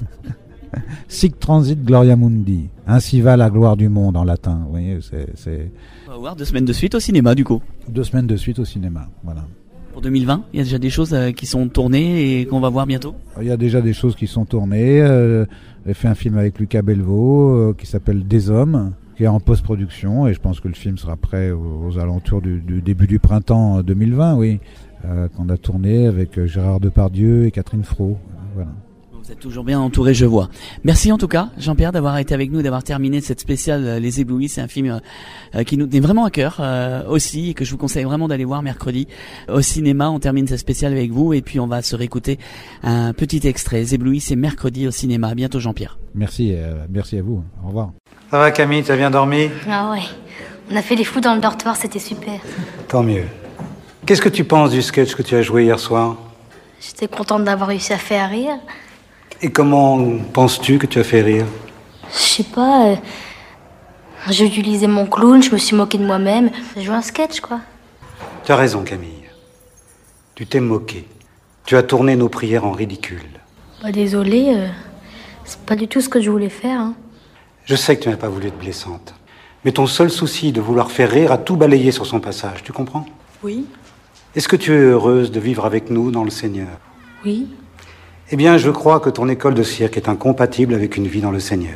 Sic transit Gloria Mundi. Ainsi va la gloire du monde en latin. Vous voyez, c'est, c'est... On va voir deux semaines de suite au cinéma, du coup. Deux semaines de suite au cinéma, voilà. Pour deux mille vingt, il y a déjà des choses euh, qui sont tournées et qu'on va voir bientôt? Il y a déjà des choses qui sont tournées. Euh, j'ai fait un film avec Lucas Belvaux euh, qui s'appelle Des Hommes, qui est en post-production, et je pense que le film sera prêt aux, aux alentours du, du début du printemps deux mille vingt, oui. Euh, qu'on a tourné avec Gérard Depardieu et Catherine Fro. Voilà. Vous êtes toujours bien entouré, je vois. Merci en tout cas, Jean-Pierre, d'avoir été avec nous, d'avoir terminé cette spéciale euh, Les Éblouis. C'est un film euh, qui nous est vraiment à cœur euh, aussi, et que je vous conseille vraiment d'aller voir mercredi au cinéma. On termine cette spéciale avec vous, et puis on va se réécouter un petit extrait. Les Éblouis, c'est mercredi au cinéma. À bientôt, Jean-Pierre. Merci, euh, merci à vous. Au revoir. Ça va Camille, t'as bien dormi? Ah ouais, On a fait les fous dans le dortoir, c'était super. Tant mieux. Qu'est-ce que tu penses du sketch que tu as joué hier soir? J'étais contente d'avoir réussi à faire rire. Et comment penses-tu que tu as fait rire? Je sais pas... Euh... J'ai utilisé mon clown, je me suis moquée de moi-même. J'ai joué un sketch, quoi. Tu as raison, Camille. Tu t'es moquée. Tu as tourné nos prières en ridicule. Bah, désolée, euh... c'est pas du tout ce que je voulais faire, hein. Je sais que tu n'as pas voulu être blessante. Mais ton seul souci de vouloir faire rire a tout balayé sur son passage, tu comprends? Oui. Est-ce que tu es heureuse de vivre avec nous dans le Seigneur? Oui. Eh bien, je crois que ton école de cirque est incompatible avec une vie dans le Seigneur.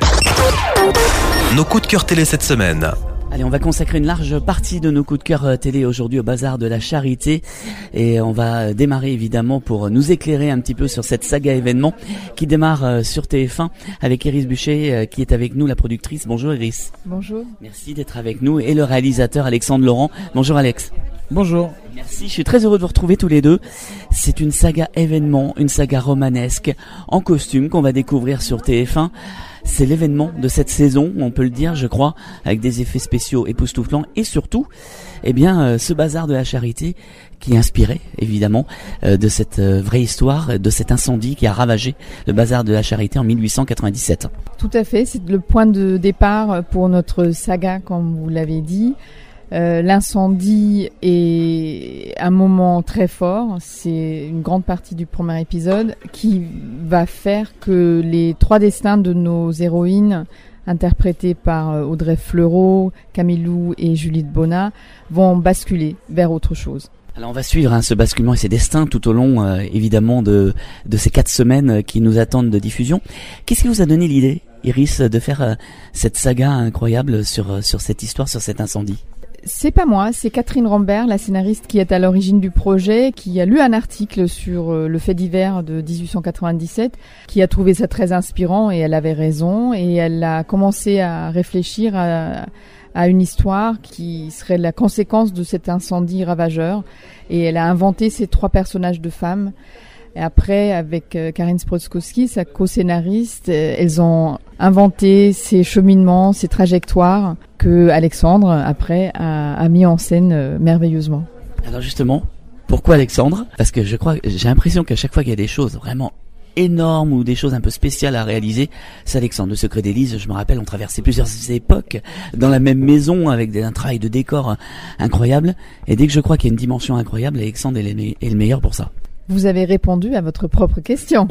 Nos coups de cœur télé cette semaine. Allez, on va consacrer une large partie de nos coups de cœur télé aujourd'hui au Bazar de la Charité et on va démarrer évidemment pour nous éclairer un petit peu sur cette saga événement qui démarre sur T F un avec Iris Buchet qui est avec nous, la productrice. Bonjour Iris. Bonjour. Merci d'être avec nous et le réalisateur Alexandre Laurent. Bonjour Alex. Bonjour. Merci, je suis très heureux de vous retrouver tous les deux. C'est une saga événement, une saga romanesque en costume qu'on va découvrir sur T F un. C'est l'événement de cette saison, on peut le dire, je crois, avec des effets spéciaux époustouflants et surtout, eh bien, euh, ce bazar de la charité qui est inspiré, évidemment, euh, de cette euh, vraie histoire, de cet incendie qui a ravagé le bazar de la charité en mille huit cent quatre-vingt-dix-sept. Tout à fait, c'est le point de départ pour notre saga, comme vous l'avez dit. Euh, l'incendie est un moment très fort, c'est une grande partie du premier épisode qui va faire que les trois destins de nos héroïnes, interprétées par Audrey Fleurot, Camille Lou et Juliette Bonnat, vont basculer vers autre chose. Alors on va suivre hein, ce basculement et ces destins tout au long euh, évidemment de, de ces quatre semaines qui nous attendent de diffusion. Qu'est-ce qui vous a donné l'idée, Iris, de faire euh, cette saga incroyable sur, sur cette histoire, sur cet incendie ? C'est pas moi, c'est Catherine Rambert, la scénariste qui est à l'origine du projet, qui a lu un article sur le fait divers de dix-huit cent quatre-vingt-dix-sept, qui a trouvé ça très inspirant et elle avait raison et elle a commencé à réfléchir à, à une histoire qui serait la conséquence de cet incendie ravageur et elle a inventé ces trois personnages de femmes. Et après, avec Karine Sprotskowski, sa co-scénariste, elles ont inventé ces cheminements, ces trajectoires que Alexandre, après, a, a mis en scène merveilleusement. Alors justement, pourquoi Alexandre ? Parce que je crois, j'ai l'impression qu'à chaque fois qu'il y a des choses vraiment énormes ou des choses un peu spéciales à réaliser, c'est Alexandre. Le Secret d'Élise, je me rappelle, on traversait plusieurs époques dans la même maison avec des, un travail de décor incroyable. Et dès que je crois qu'il y a une dimension incroyable, Alexandre est le, me- est le meilleur pour ça. Vous avez répondu à votre propre question.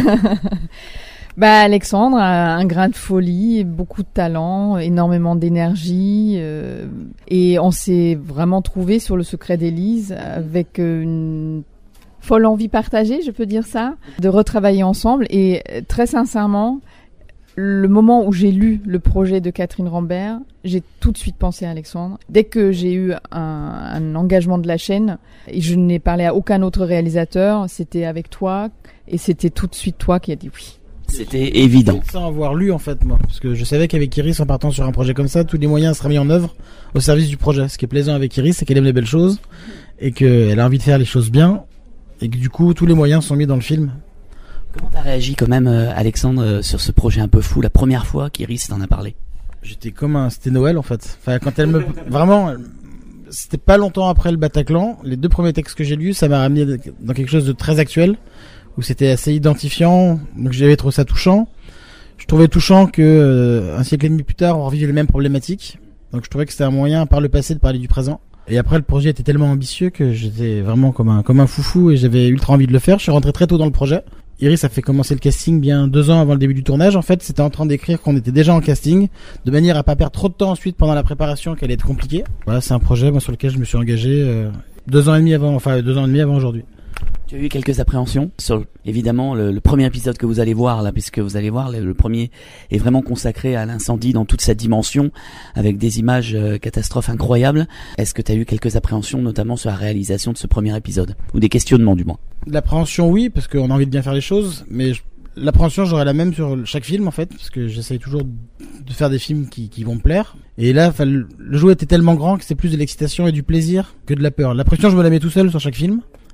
Bah, Alexandre a un grain de folie, beaucoup de talent, énormément d'énergie, euh, et on s'est vraiment trouvé sur Le Secret d'Élise avec une folle envie partagée, je peux dire ça, de retravailler ensemble. Et très sincèrement, le moment où j'ai lu le projet de Catherine Rambert, j'ai tout de suite pensé à Alexandre. Dès que j'ai eu un, un engagement de la chaîne, et je n'ai parlé à aucun autre réalisateur, c'était avec toi, et c'était tout de suite toi qui as dit oui. C'était évident. Sans avoir lu en fait moi, parce que je savais qu'avec Iris, en partant sur un projet comme ça, tous les moyens seraient mis en œuvre au service du projet. Ce qui est plaisant avec Iris, c'est qu'elle aime les belles choses, et qu'elle a envie de faire les choses bien, et que du coup tous les moyens sont mis dans le film. Comment t'as réagi quand même, euh, Alexandre, euh, sur ce projet un peu fou, la première fois qu'Iris t'en a parlé ? J'étais comme un... C'était Noël, en fait. Enfin, quand elle me... Vraiment, c'était pas longtemps après le Bataclan. Les deux premiers textes que j'ai lus, ça m'a ramené dans quelque chose de très actuel, où c'était assez identifiant, donc j'avais trouvé ça touchant. Je trouvais touchant que, euh, un siècle et demi plus tard, on revivait les mêmes problématiques. Donc je trouvais que c'était un moyen, par le passé, de parler du présent. Et après, le projet était tellement ambitieux que j'étais vraiment comme un, comme un foufou et j'avais ultra envie de le faire. Je suis rentré très tôt dans le projet. Iris a fait commencer le casting bien deux ans avant le début du tournage. En fait, c'était en train d'écrire qu'on était déjà en casting, de manière à pas perdre trop de temps ensuite pendant la préparation, qu'elle allait être compliquée. Voilà, c'est un projet, moi, sur lequel je me suis engagé euh, deux ans et demi avant, enfin deux ans et demi avant aujourd'hui. Tu as eu quelques appréhensions sur, évidemment, le, le premier épisode que vous allez voir, là, puisque vous allez voir, le, le premier est vraiment consacré à l'incendie dans toute sa dimension, avec des images euh, catastrophes incroyables. Est-ce que tu as eu quelques appréhensions, notamment sur la réalisation de ce premier épisode ? Ou des questionnements, du moins ? L'appréhension, oui, parce qu'on a envie de bien faire les choses, mais je, l'appréhension, j'aurais la même sur chaque film, en fait, parce que j'essaye toujours de faire des films qui, qui vont me plaire. Et là, le, le jeu était tellement grand que c'est plus de l'excitation et du plaisir que de la peur. La pression, je me la mets tout seul sur chaque film.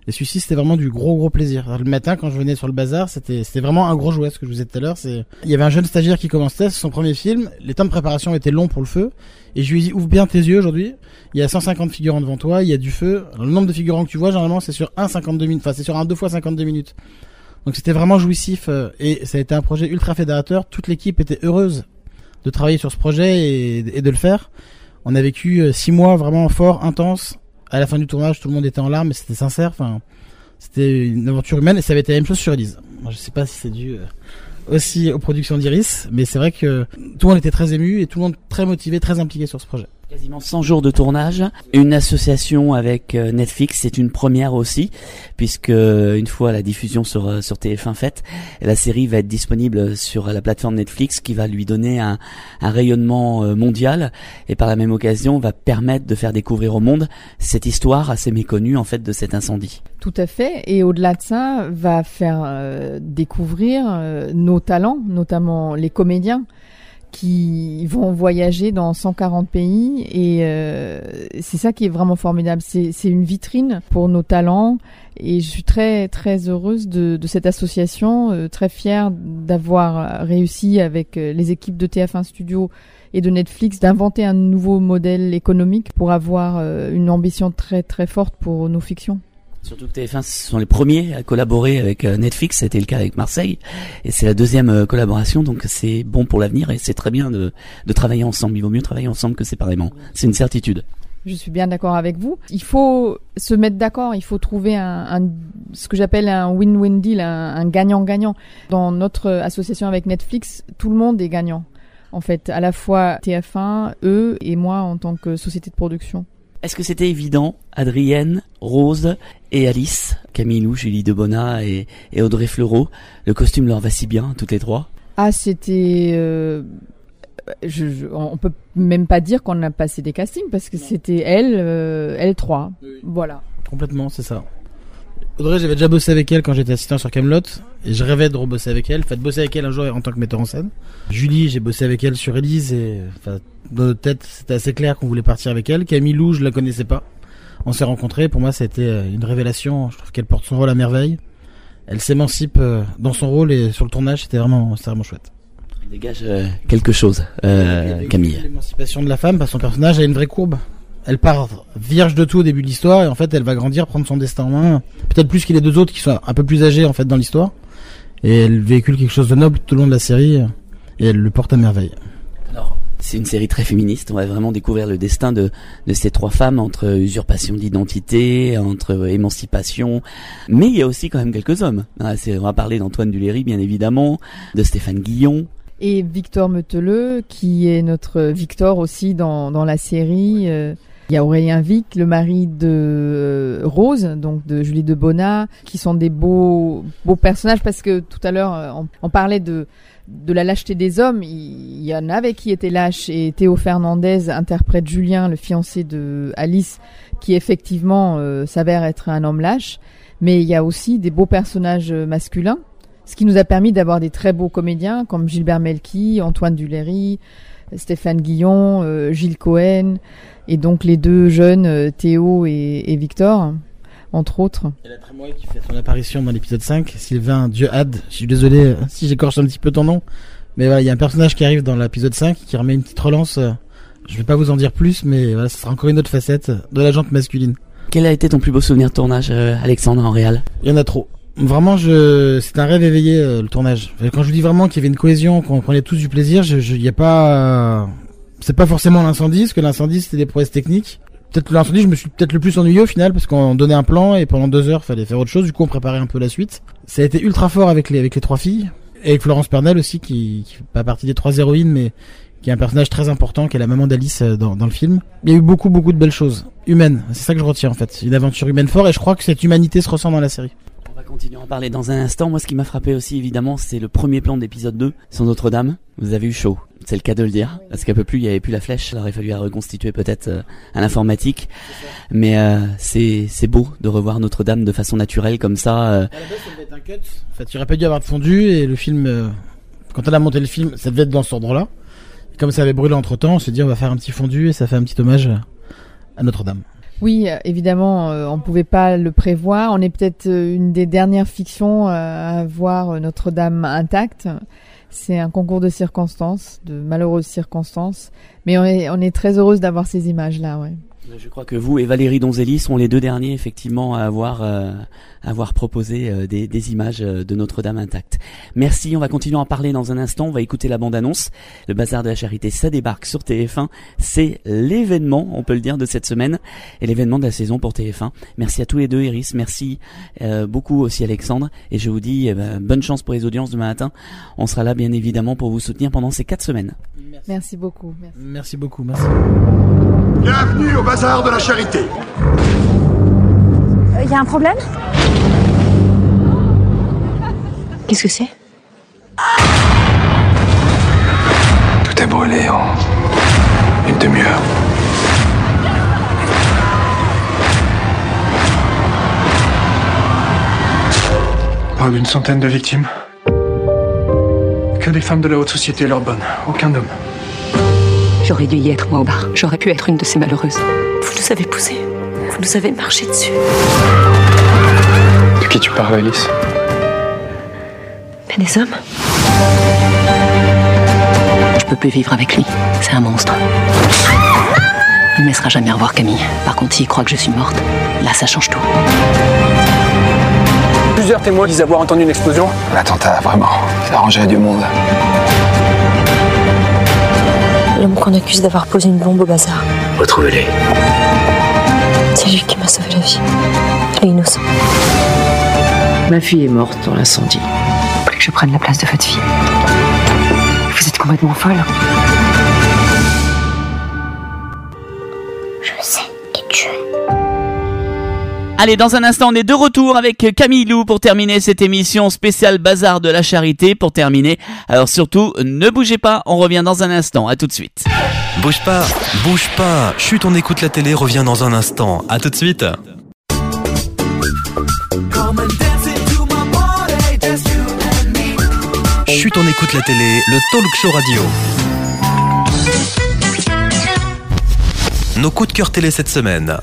Et celui-ci, c'était vraiment du gros gros plaisir. Alors, le matin, quand je venais sur le bazar, c'était c'était vraiment un gros jouet, ce que je vous disais tout à l'heure. C'est, il y avait un jeune stagiaire qui commençait son premier film. Les temps de préparation étaient longs pour le feu. Et je lui ai dit, ouvre bien tes yeux aujourd'hui. Il y a cent cinquante figurants devant toi, il y a du feu. Alors, le nombre de figurants que tu vois, généralement, c'est sur un cinquante-deux minutes. Enfin, c'est sur un deux fois cinquante-deux minutes. Donc c'était vraiment jouissif. Euh, et ça a été un projet ultra fédérateur. Toute l'équipe était heureuse de travailler sur ce projet et, et de le faire. On a vécu euh, six mois vraiment forts, intenses. À la fin du tournage, tout le monde était en larmes, mais c'était sincère. Enfin, c'était une aventure humaine et ça avait été la même chose sur Élise. Moi, je sais pas si c'est dû euh, aussi aux productions d'Iris, mais c'est vrai que tout le monde était très ému et tout le monde très motivé, très impliqué sur ce projet. Quasiment cent jours de tournage, une association avec Netflix, c'est une première aussi, puisque une fois la diffusion sur sur T F un faite, la série va être disponible sur la plateforme Netflix, qui va lui donner un, un rayonnement mondial et par la même occasion va permettre de faire découvrir au monde cette histoire assez méconnue en fait de cet incendie. Tout à fait, et au-delà de ça, va faire euh, découvrir euh, nos talents, notamment les comédiens, qui vont voyager dans cent quarante pays et euh, c'est ça qui est vraiment formidable. C'est, c'est une vitrine pour nos talents et je suis très très heureuse de, de cette association, euh, très fière d'avoir réussi avec les équipes de T F un Studio et de Netflix d'inventer un nouveau modèle économique pour avoir euh, une ambition très très forte pour nos fictions. Surtout que T F un, ce sont les premiers à collaborer avec Netflix, c'était le cas avec Marseille, et c'est la deuxième collaboration, donc c'est bon pour l'avenir et c'est très bien de, de travailler ensemble. Il vaut mieux travailler ensemble que séparément, c'est une certitude. Je suis bien d'accord avec vous. Il faut se mettre d'accord, il faut trouver un, un ce que j'appelle un win-win deal, un, un gagnant-gagnant. Dans notre association avec Netflix, tout le monde est gagnant. En fait, à la fois T F un, eux et moi en tant que société de production. Est-ce que c'était évident, Adrienne, Rose et Alice, Camille Lou, Julie Debona et, et Audrey Fleurot, le costume leur va si bien, toutes les trois? Ah, c'était... Euh, je, je, on peut même pas dire qu'on a passé des castings, parce que c'était elles, euh, elles trois. Oui. Voilà. Complètement, c'est ça. Audrey, j'avais déjà bossé avec elle quand j'étais assistant sur Kaamelott, et je rêvais de rebosser avec elle. Enfin, de bosser avec elle un jour en tant que metteur en scène. Julie, j'ai bossé avec elle sur Élise, et enfin, dans notre tête, c'était assez clair qu'on voulait partir avec elle. Camille Lou, je la connaissais pas. On s'est rencontrés, pour moi, ça a été une révélation. Je trouve qu'elle porte son rôle à merveille. Elle s'émancipe dans son rôle, et sur le tournage, c'était vraiment, c'était vraiment chouette. Elle dégage euh, quelque chose, euh, Camille. L'émancipation de la femme, parce que son personnage a une vraie courbe. Elle part vierge de tout au début de l'histoire et en fait elle va grandir, prendre son destin en main, peut-être plus que les deux autres qui sont un peu plus âgés en fait dans l'histoire, et elle véhicule quelque chose de noble tout au long de la série et elle le porte à merveille. Alors c'est une série très féministe, on va vraiment découvrir le destin de, de ces trois femmes, entre usurpation d'identité, entre émancipation, mais il y a aussi quand même quelques hommes. On va parler d'Antoine Duléry bien évidemment, de Stéphane Guillon. Et Victor Meteleux, qui est notre Victor aussi dans, dans la série. Euh, il y a Aurélien Vic, le mari de euh, Rose, donc de Julie Debona, qui sont des beaux beaux personnages, parce que tout à l'heure, on, on parlait de de la lâcheté des hommes. Il y en avait qui étaient lâches, et Théo Fernandez interprète Julien, le fiancé de Alice, qui effectivement euh, s'avère être un homme lâche. Mais il y a aussi des beaux personnages masculins, ce qui nous a permis d'avoir des très beaux comédiens comme Gilbert Melki, Antoine Duléry, Stéphane Guillon, euh, Gilles Cohen, et donc les deux jeunes, euh, Théo et, et Victor, entre autres. Et la Trémoille qui fait son apparition dans l'épisode cinq, Sylvain Dieuhad, je suis désolé euh, si j'écorche un petit peu ton nom, mais voilà, il y a un personnage qui arrive dans l'épisode cinq qui remet une petite relance, euh, je vais pas vous en dire plus, mais voilà, ce sera encore une autre facette de la jante masculine. Quel a été ton plus beau souvenir de tournage, euh, Alexandre, en réal? Il y en a trop. Vraiment, je, c'est un rêve éveillé, euh, le tournage. Quand je vous dis vraiment qu'il y avait une cohésion, qu'on prenait tous du plaisir, je, je, y a pas, euh, c'est pas forcément l'incendie, parce que l'incendie c'était des prouesses techniques. Peut-être que l'incendie, je me suis peut-être le plus ennuyé au final, parce qu'on donnait un plan et pendant deux heures, fallait faire autre chose. Du coup, on préparait un peu la suite. Ça a été ultra fort avec les, avec les trois filles. Et avec Florence Pernel aussi, qui, qui fait pas partie des trois héroïnes, mais qui est un personnage très important, qui est la maman d'Alice dans, dans le film. Il y a eu beaucoup, beaucoup de belles choses. Humaines. C'est ça que je retiens, en fait. Une aventure humaine forte, et je crois que cette humanité se ressent dans la série. On va continuer à en parler dans un instant. Moi, ce qui m'a frappé aussi, évidemment, c'est le premier plan d'épisode deux sur Notre-Dame. Vous avez eu chaud, c'est le cas de le dire, parce qu'un peu plus, il n'y avait plus la flèche. Il aurait fallu la reconstituer peut-être euh, à l'informatique. Mais euh, c'est c'est beau de revoir Notre-Dame de façon naturelle comme ça. Euh... À la base, ça devait être un cut. En fait, il aurait pas dû avoir de fondu, et le film, euh, quand elle a monté le film, ça devait être dans ce ordre-là. Et comme ça avait brûlé entre-temps, on s'est dit on va faire un petit fondu, et ça fait un petit hommage à Notre-Dame. Oui, évidemment, euh, on pouvait pas le prévoir. On est peut-être euh, une des dernières fictions euh, à voir Notre-Dame intacte. C'est un concours de circonstances, de malheureuses circonstances. Mais on est, on est très heureuse d'avoir ces images-là, ouais. Je crois que vous et Valérie Donzelli sont les deux derniers effectivement à avoir euh, à avoir proposé euh, des, des images de Notre-Dame intacte. Merci, on va continuer à en parler dans un instant, on va écouter la bande-annonce. Le Bazar de la Charité, ça débarque sur T F un, c'est l'événement, on peut le dire, de cette semaine et l'événement de la saison pour T F un. Merci à tous les deux Iris, merci euh, beaucoup aussi Alexandre et je vous dis eh ben, bonne chance pour les audiences demain matin. On sera là bien évidemment pour vous soutenir pendant ces quatre semaines. Merci, merci beaucoup. Merci. Merci beaucoup, merci. Bienvenue au Bazar de la Charité. Il euh, y a un problème? Qu'est-ce que c'est? Tout est brûlé en une demi-heure. On parle d'une centaine de victimes. Que des femmes de la haute société et leurs bonnes, aucun homme. J'aurais dû y être, moi, au bar. J'aurais pu être une de ces malheureuses. Vous nous avez poussés. Vous nous avez marché dessus. De qui tu parles, Alice? Mais des hommes. Je peux plus vivre avec lui. C'est un monstre. Il ne me laissera jamais revoir Camille. Par contre, s'il croit que je suis morte, là, ça change tout. Plusieurs témoins disent avoir entendu une explosion. L'attentat, vraiment, ça arrangerait du monde. L'homme qu'on accuse d'avoir posé une bombe au bazar. Retrouvez-les. C'est lui qui m'a sauvé la vie. Il est innocent. Ma fille est morte dans l'incendie. Plus que je prenne la place de votre fille. Vous êtes complètement folle. Je sais qui tu es. Allez, dans un instant, on est de retour avec Camille Lou pour terminer cette émission spéciale Bazar de la Charité. Pour terminer, alors surtout, ne bougez pas, on revient dans un instant. À tout de suite. Bouge pas, bouge pas. Chut, on écoute la télé, revient dans un instant. À tout de suite. Chut, on écoute la télé, le talk show radio. Nos coups de cœur télé cette semaine.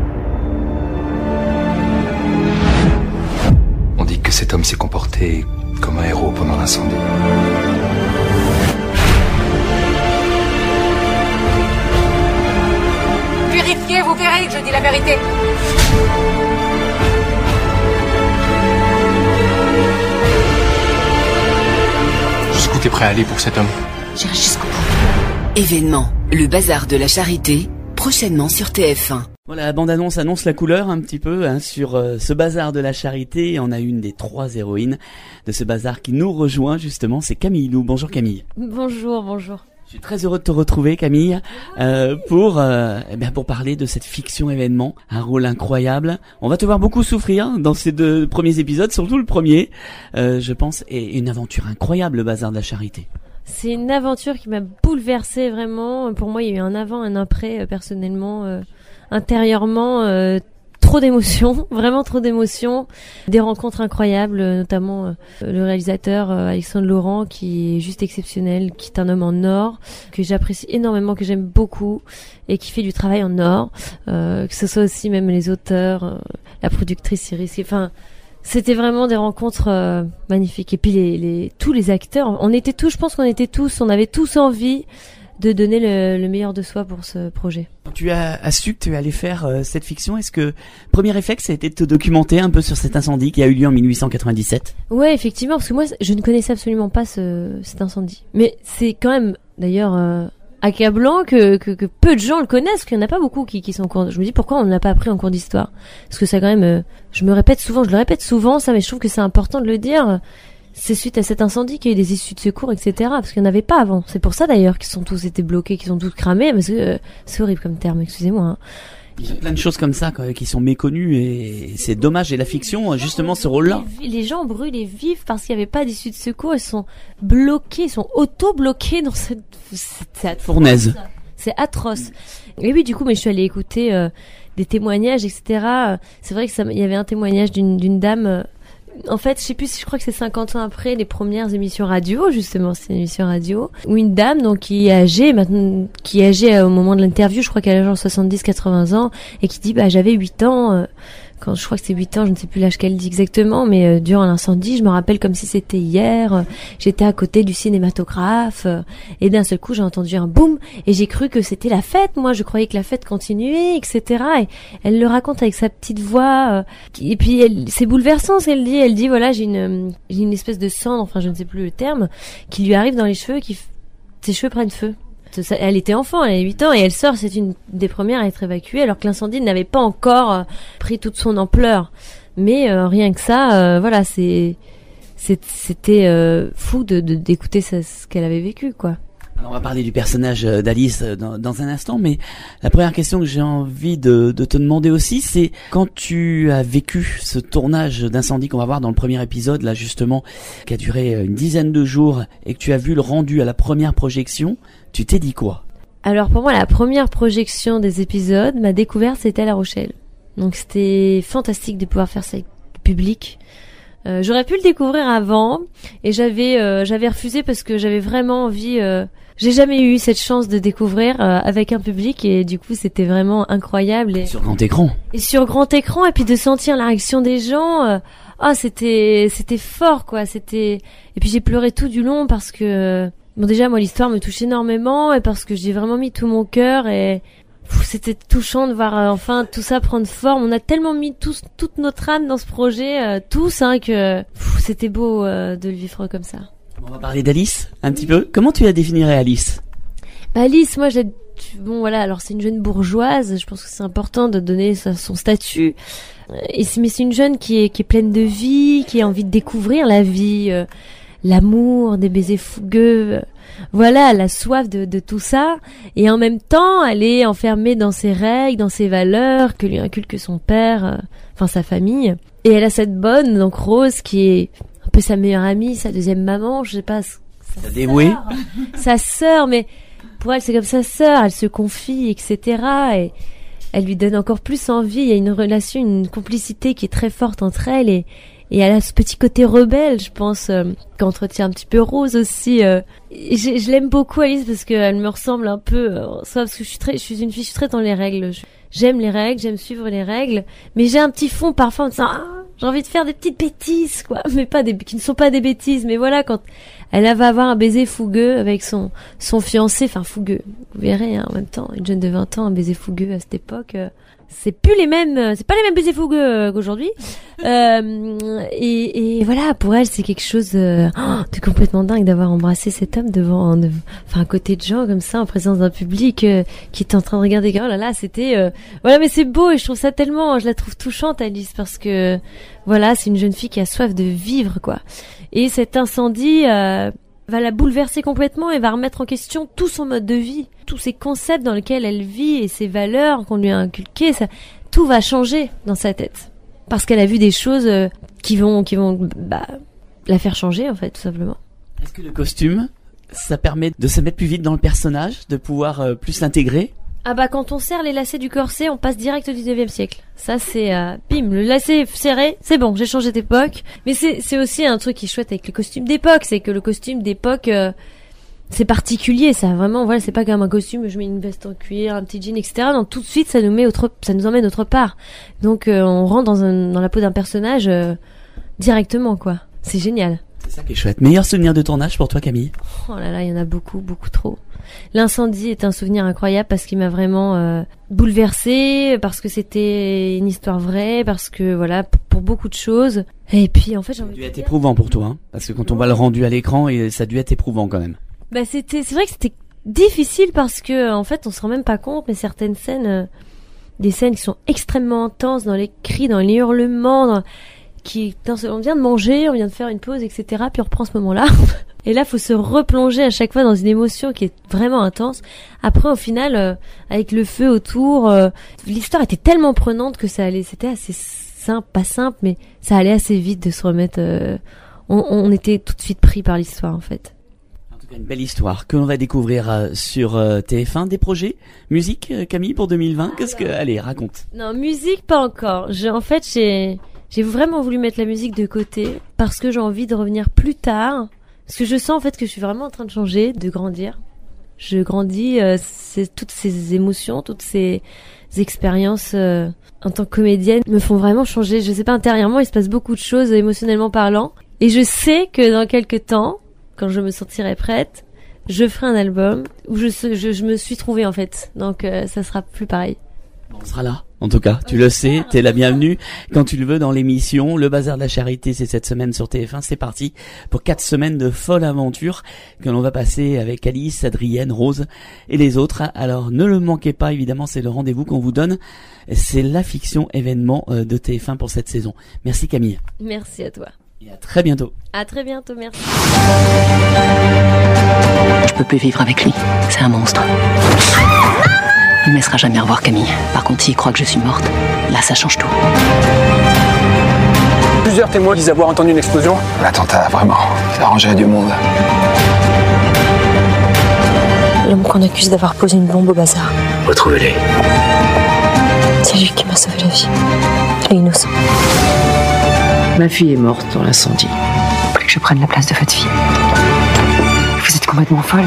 On dit que cet homme s'est comporté comme un héros pendant l'incendie. Vérifiez, vous verrez que je dis la vérité. Jusqu'où t'es prêt à aller pour cet homme? J'irai jusqu'au bout. Événement, le Bazar de la Charité, prochainement sur T F un. Voilà, la bande-annonce annonce la couleur un petit peu hein, sur euh, ce Bazar de la Charité. On a une des trois héroïnes de ce bazar qui nous rejoint justement, c'est Camille Lou. Bonjour Camille. Bonjour, bonjour. Je suis très heureux de te retrouver Camille euh, pour euh, eh bien pour parler de cette fiction événement, un rôle incroyable. On va te voir beaucoup souffrir dans ces deux premiers épisodes, surtout le premier, euh, je pense, et une aventure incroyable, le Bazar de la Charité. C'est une aventure qui m'a bouleversée vraiment. Pour moi, il y a eu un avant, un après, euh, personnellement, euh, intérieurement. Euh, Trop d'émotions, vraiment trop d'émotions, des rencontres incroyables, notamment euh, le réalisateur euh, Alexandre Laurent qui est juste exceptionnel, qui est un homme en or, que j'apprécie énormément, que j'aime beaucoup et qui fait du travail en or, euh, que ce soit aussi même les auteurs, euh, la productrice Iris, enfin c'était vraiment des rencontres euh, magnifiques. Et puis les, les tous les acteurs, on était tous, je pense qu'on était tous, on avait tous envie de donner le, le meilleur de soi pour ce projet. Tu as, as su que tu allais faire euh, cette fiction. Est-ce que premier réflexe ça a été de te documenter un peu sur cet incendie qui a eu lieu en mille huit cent quatre-vingt-dix-sept? Ouais, effectivement, parce que moi je ne connaissais absolument pas ce, cet incendie. Mais c'est quand même d'ailleurs euh, accablant que, que, que peu de gens le connaissent, parce qu'il n'y en a pas beaucoup qui, qui sont en cours. Je me dis pourquoi on ne l'a pas appris en cours d'histoire? Parce que ça quand même, euh, je me répète souvent, je le répète souvent ça, mais je trouve que c'est important de le dire. C'est suite à cet incendie qu'il y a eu des issues de secours, et cetera. Parce qu'il n'y en avait pas avant. C'est pour ça d'ailleurs qu'ils sont tous été bloqués, qu'ils sont tous cramés, parce que euh, c'est horrible comme terme, excusez-moi. Hein. Il y a plein de choses comme ça quoi, qui sont méconnues et c'est dommage. Et la fiction, justement, ce rôle-là. Les gens brûlent vifs parce qu'il n'y avait pas d'issue de secours. Ils sont bloqués, ils sont auto-bloqués dans cette... C'est atroce. Fournaise. C'est atroce. Et oui, du coup, mais je suis allée écouter euh, des témoignages, et cetera. C'est vrai que ça, il y avait un témoignage d'une, d'une dame... Euh, En fait, je sais plus si je crois que c'est cinquante ans après les premières émissions radio, justement, c'est une émission radio, où une dame, donc, qui est âgée, maintenant, qui est âgée au moment de l'interview, je crois qu'elle a genre soixante-dix, quatre-vingts ans, et qui dit, bah, j'avais huit ans, euh, quand je crois que c'est huit ans, je ne sais plus l'âge qu'elle dit exactement, mais euh, durant l'incendie, je me rappelle comme si c'était hier, euh, j'étais à côté du cinématographe, euh, et d'un seul coup, j'ai entendu un boum, et j'ai cru que c'était la fête, moi, je croyais que la fête continuait, et cetera. Et elle le raconte avec sa petite voix, euh, qui, et puis elle, c'est bouleversant ce qu'elle dit, elle dit, voilà, j'ai une, j'ai une espèce de cendre, enfin, je ne sais plus le terme, qui lui arrive dans les cheveux, qui, f... ses cheveux prennent feu. Elle était enfant, elle a huit ans, et elle sort, c'est une des premières à être évacuée, alors que l'incendie n'avait pas encore euh, pris toute son ampleur. Mais euh, rien que ça, euh, voilà, c'est, c'est c'était euh, fou de, de d'écouter ce, ce qu'elle avait vécu, quoi. Alors on va parler du personnage d'Alice dans, dans un instant, mais la première question que j'ai envie de, de te demander aussi, c'est quand tu as vécu ce tournage d'incendie qu'on va voir dans le premier épisode, là justement, qui a duré une dizaine de jours, et que tu as vu le rendu à la première projection, tu t'es dit quoi? Alors pour moi, la première projection des épisodes, ma découverte, c'était à La Rochelle. Donc c'était fantastique de pouvoir faire ça avec le public. Euh, j'aurais pu le découvrir avant, et j'avais euh, j'avais refusé parce que j'avais vraiment envie... Euh, j'ai jamais eu cette chance de découvrir euh, avec un public, et du coup c'était vraiment incroyable. Et, sur grand écran. Et sur grand écran, et puis de sentir la réaction des gens... Euh, ah, c'était c'était fort, quoi. C'était... Et puis j'ai pleuré tout du long parce que... Bon, déjà, moi, l'histoire me touche énormément, et parce que j'ai vraiment mis tout mon cœur, et pff, c'était touchant de voir euh, enfin tout ça prendre forme. On a tellement mis tous, toute notre âme dans ce projet, euh, tous, hein, que pff, c'était beau euh, de le vivre comme ça. On va parler d'Alice un petit peu. Comment tu la définirais, Alice? Bah, Alice, moi, j'ai... Bon, voilà, alors c'est une jeune bourgeoise, je pense que c'est important de donner sa, son statut. Et c'est, mais c'est une jeune qui est, qui est pleine de vie, qui a envie de découvrir la vie, euh, l'amour, des baisers fougueux, euh, voilà, la soif de, de tout ça. Et en même temps, elle est enfermée dans ses règles, dans ses valeurs que lui inculque son père, euh, enfin sa famille. Et elle a cette bonne, donc Rose, qui est un peu sa meilleure amie, sa deuxième maman, je sais pas, sa, sa dévouée, sa sœur, mais pour elle c'est comme sa sœur, elle se confie, et cetera. Et elle lui donne encore plus envie. Il y a une relation, une complicité qui est très forte entre elles, et et elle a ce petit côté rebelle, je pense, euh, qu'entretient un petit peu Rose aussi. Euh. Et je, je l'aime beaucoup, Alice, parce qu'elle me ressemble un peu, euh, soit parce que je suis très, je suis une fille, je suis très dans les règles. Je, j'aime les règles, j'aime suivre les règles, mais j'ai un petit fond parfois en disant, ah, j'ai envie de faire des petites bêtises, quoi, mais pas des, qui ne sont pas des bêtises. Mais voilà, quand elle va avoir un baiser fougueux avec son son fiancé, enfin fougueux, vous verrez, hein, en même temps, une jeune de vingt ans, un baiser fougueux à cette époque. Euh, c'est plus les mêmes, c'est pas les mêmes baisers fougueux euh, qu'aujourd'hui. Euh, et, et voilà, pour elle, c'est quelque chose euh, de complètement dingue d'avoir embrassé cet homme devant, de, enfin, à côté de gens comme ça, en présence d'un public euh, qui est en train de regarder. Oh là là, c'était, euh, voilà, mais c'est beau, et je trouve ça tellement, je la trouve touchante, Alice, parce que voilà, c'est une jeune fille qui a soif de vivre, quoi. Et cet incendie euh, va la bouleverser complètement et va remettre en question tout son mode de vie, tous ces concepts dans lesquels elle vit et ses valeurs qu'on lui a inculquées. Ça, tout va changer dans sa tête parce qu'elle a vu des choses euh, qui vont, qui vont, bah, la faire changer, en fait, tout simplement. Est-ce que le costume, ça permet de se mettre plus vite dans le personnage, de pouvoir euh, plus l'intégrer? Ah bah, quand on serre les lacets du corset, on passe direct au dix-neuvième siècle. Ça, c'est, euh, bim, le lacet serré, c'est bon, j'ai changé d'époque. Mais c'est, c'est aussi un truc qui est chouette avec le costume d'époque, c'est que le costume d'époque, euh, c'est particulier, ça, vraiment, voilà, c'est pas comme un costume, je mets une veste en cuir, un petit jean, et cetera. Non, tout de suite, ça nous met autre, ça nous emmène autre part. Donc, euh, on rentre dans un, dans la peau d'un personnage, euh, directement, quoi. C'est génial. C'est ça qui est chouette. Meilleur souvenir de tournage pour toi, Camille? Oh là là, il y en a beaucoup, beaucoup trop. L'incendie est un souvenir incroyable parce qu'il m'a vraiment euh, bouleversée, parce que c'était une histoire vraie, parce que voilà, p- pour beaucoup de choses. Et puis en fait, j'ai envie de dire... Ça a dû être éprouvant pour toi, hein, parce que quand on voit le rendu à l'écran, et ça a dû être éprouvant quand même. Bah c'était, c'est vrai que c'était difficile parce que en fait, on se rend même pas compte, mais certaines scènes, euh, des scènes qui sont extrêmement intenses dans les cris, dans les hurlements, dans... qui, dans ce... on vient de manger, on vient de faire une pause, et cetera. Puis on reprend ce moment-là. Et là, faut se replonger à chaque fois dans une émotion qui est vraiment intense. Après, au final, euh, avec le feu autour, euh, l'histoire était tellement prenante que ça allait, c'était assez simple, pas simple, mais ça allait assez vite de se remettre. Euh, on, on était tout de suite pris par l'histoire, en fait. En tout cas, une belle histoire que l'on va découvrir euh, sur euh, T F un. Des projets musique, euh, Camille, pour deux mille vingt. Qu'est-ce que, allez, raconte. Non, musique, pas encore. Je, en fait, j'ai J'ai vraiment voulu mettre la musique de côté parce que j'ai envie de revenir plus tard. Parce que je sens en fait que je suis vraiment en train de changer, de grandir. Je grandis, euh, c'est toutes ces émotions, toutes ces expériences euh, en tant que comédienne me font vraiment changer. Je sais pas, intérieurement, il se passe beaucoup de choses émotionnellement parlant. Et je sais que dans quelques temps, quand je me sentirai prête, je ferai un album où je, je, je me suis trouvée en fait. Donc euh, ça sera plus pareil. On sera là. En tout cas, tu le sais, t'es la bienvenue quand tu le veux dans l'émission. Le Bazar de la Charité, c'est cette semaine sur T F un. C'est parti pour quatre semaines de folle aventure que l'on va passer avec Alice, Adrienne, Rose et les autres. Alors ne le manquez pas, évidemment, c'est le rendez-vous qu'on vous donne. C'est la fiction événement de T F un pour cette saison. Merci Camille. Merci à toi. Et à très bientôt. À très bientôt, merci. Je peux plus vivre avec lui, c'est un monstre. Il ne me laissera jamais revoir Camille. Par contre, s'il croit que je suis morte, là, ça change tout. Plusieurs témoins disent avoir entendu une explosion. L'attentat, vraiment, ça arrangerait du monde. L'homme qu'on accuse d'avoir posé une bombe au bazar. Retrouvez-les. C'est lui qui m'a sauvé la vie. Il est innocent. Ma fille est morte dans l'incendie. Vous voulez que je prenne la place de votre fille? Vous êtes complètement folle.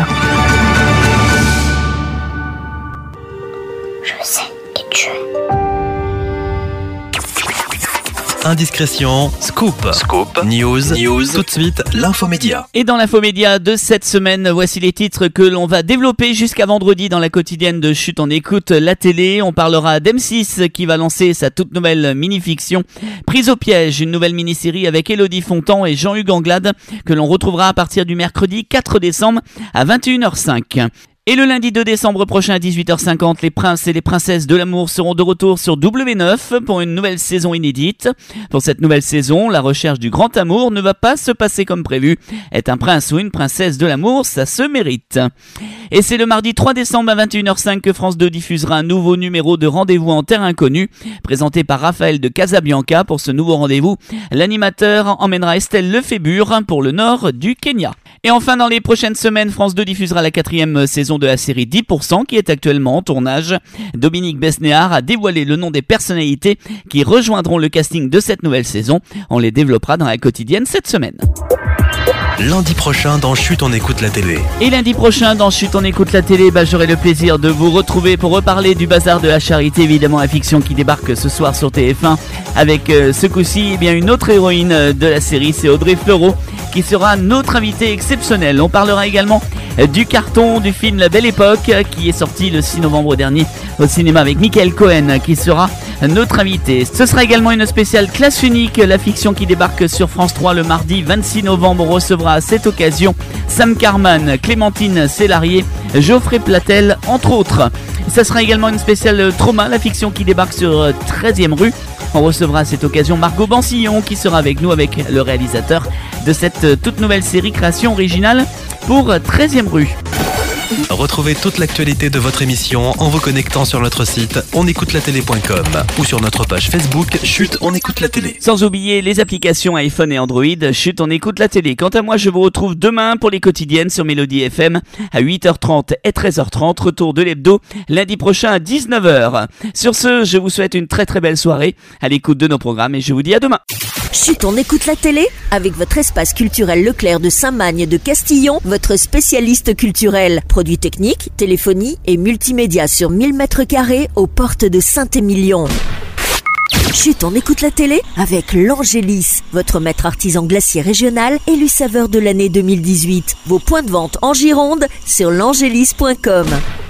Je sais qui tu es. Indiscrétion, scoop, scoop, news, news, tout de suite, l'infomédia. Et dans l'infomédia de cette semaine, voici les titres que l'on va développer jusqu'à vendredi dans la quotidienne de Chut, on écoute la télé. On parlera d'M six qui va lancer sa toute nouvelle mini-fiction Prise au piège, une nouvelle mini-série avec Élodie Fontan et Jean-Hugues Anglade que l'on retrouvera à partir du mercredi quatre décembre à vingt et une heures cinq. Et le lundi deux décembre prochain à dix-huit heures cinquante, les princes et les princesses de l'amour seront de retour sur W neuf pour une nouvelle saison inédite. Pour cette nouvelle saison, la recherche du grand amour ne va pas se passer comme prévu. Être un prince ou une princesse de l'amour, ça se mérite. Et c'est le mardi trois décembre à vingt et une heures cinq que France deux diffusera un nouveau numéro de Rendez-vous en terre inconnue, présenté par Raphaël de Casabianca. Pour ce nouveau rendez-vous, l'animateur emmènera Estelle Lefébure pour le nord du Kenya. Et enfin, dans les prochaines semaines, France deux diffusera la quatrième saison de la série dix pour cent qui est actuellement en tournage. Dominique Besnéard a dévoilé le nom des personnalités qui rejoindront le casting de cette nouvelle saison. On les développera dans la quotidienne cette semaine. Lundi prochain dans Chut, on écoute la télé. Et lundi prochain dans Chut, on écoute la télé, bah, j'aurai le plaisir de vous retrouver pour reparler du Bazar de la Charité, évidemment la fiction qui débarque ce soir sur T F un avec euh, ce coup-ci eh bien une autre héroïne de la série, c'est Audrey Fleurot qui sera notre invitée exceptionnelle. On parlera également du carton du film La Belle Époque qui est sorti le six novembre dernier au cinéma avec Michael Cohen qui sera notre invité. Ce sera également une spéciale classe unique, la fiction qui débarque sur France trois le mardi vingt-six novembre. On recevra à cette occasion Sam Carman, Clémentine Célarier, Geoffrey Platel entre autres. Ce sera également une spéciale trauma, la fiction qui débarque sur treizième rue. On recevra à cette occasion Margot Bansillon qui sera avec nous avec le réalisateur de cette toute nouvelle série création originale pour treizième rue. Retrouvez toute l'actualité de votre émission en vous connectant sur notre site on écoute la télé point com ou sur notre page Facebook Chut, on écoute la télé. Sans oublier les applications iPhone et Android, Chut, on écoute la télé. Quant à moi, je vous retrouve demain pour les quotidiennes sur Mélodie F M à huit heures trente et treize heures trente. Retour de l'hebdo lundi prochain à dix-neuf heures. Sur ce, je vous souhaite une très très belle soirée à l'écoute de nos programmes et je vous dis à demain. Chut, on écoute la télé avec votre espace culturel Leclerc de Saint-Magne de Castillon, votre spécialiste culturel. Produits techniques, téléphonie et multimédia sur mille mètres carrés aux portes de Saint-Émilion. Chut, on écoute la télé avec l'Angélis, votre maître artisan glacier régional élu saveur de l'année deux mille dix-huit. Vos points de vente en Gironde sur l'angélis point com.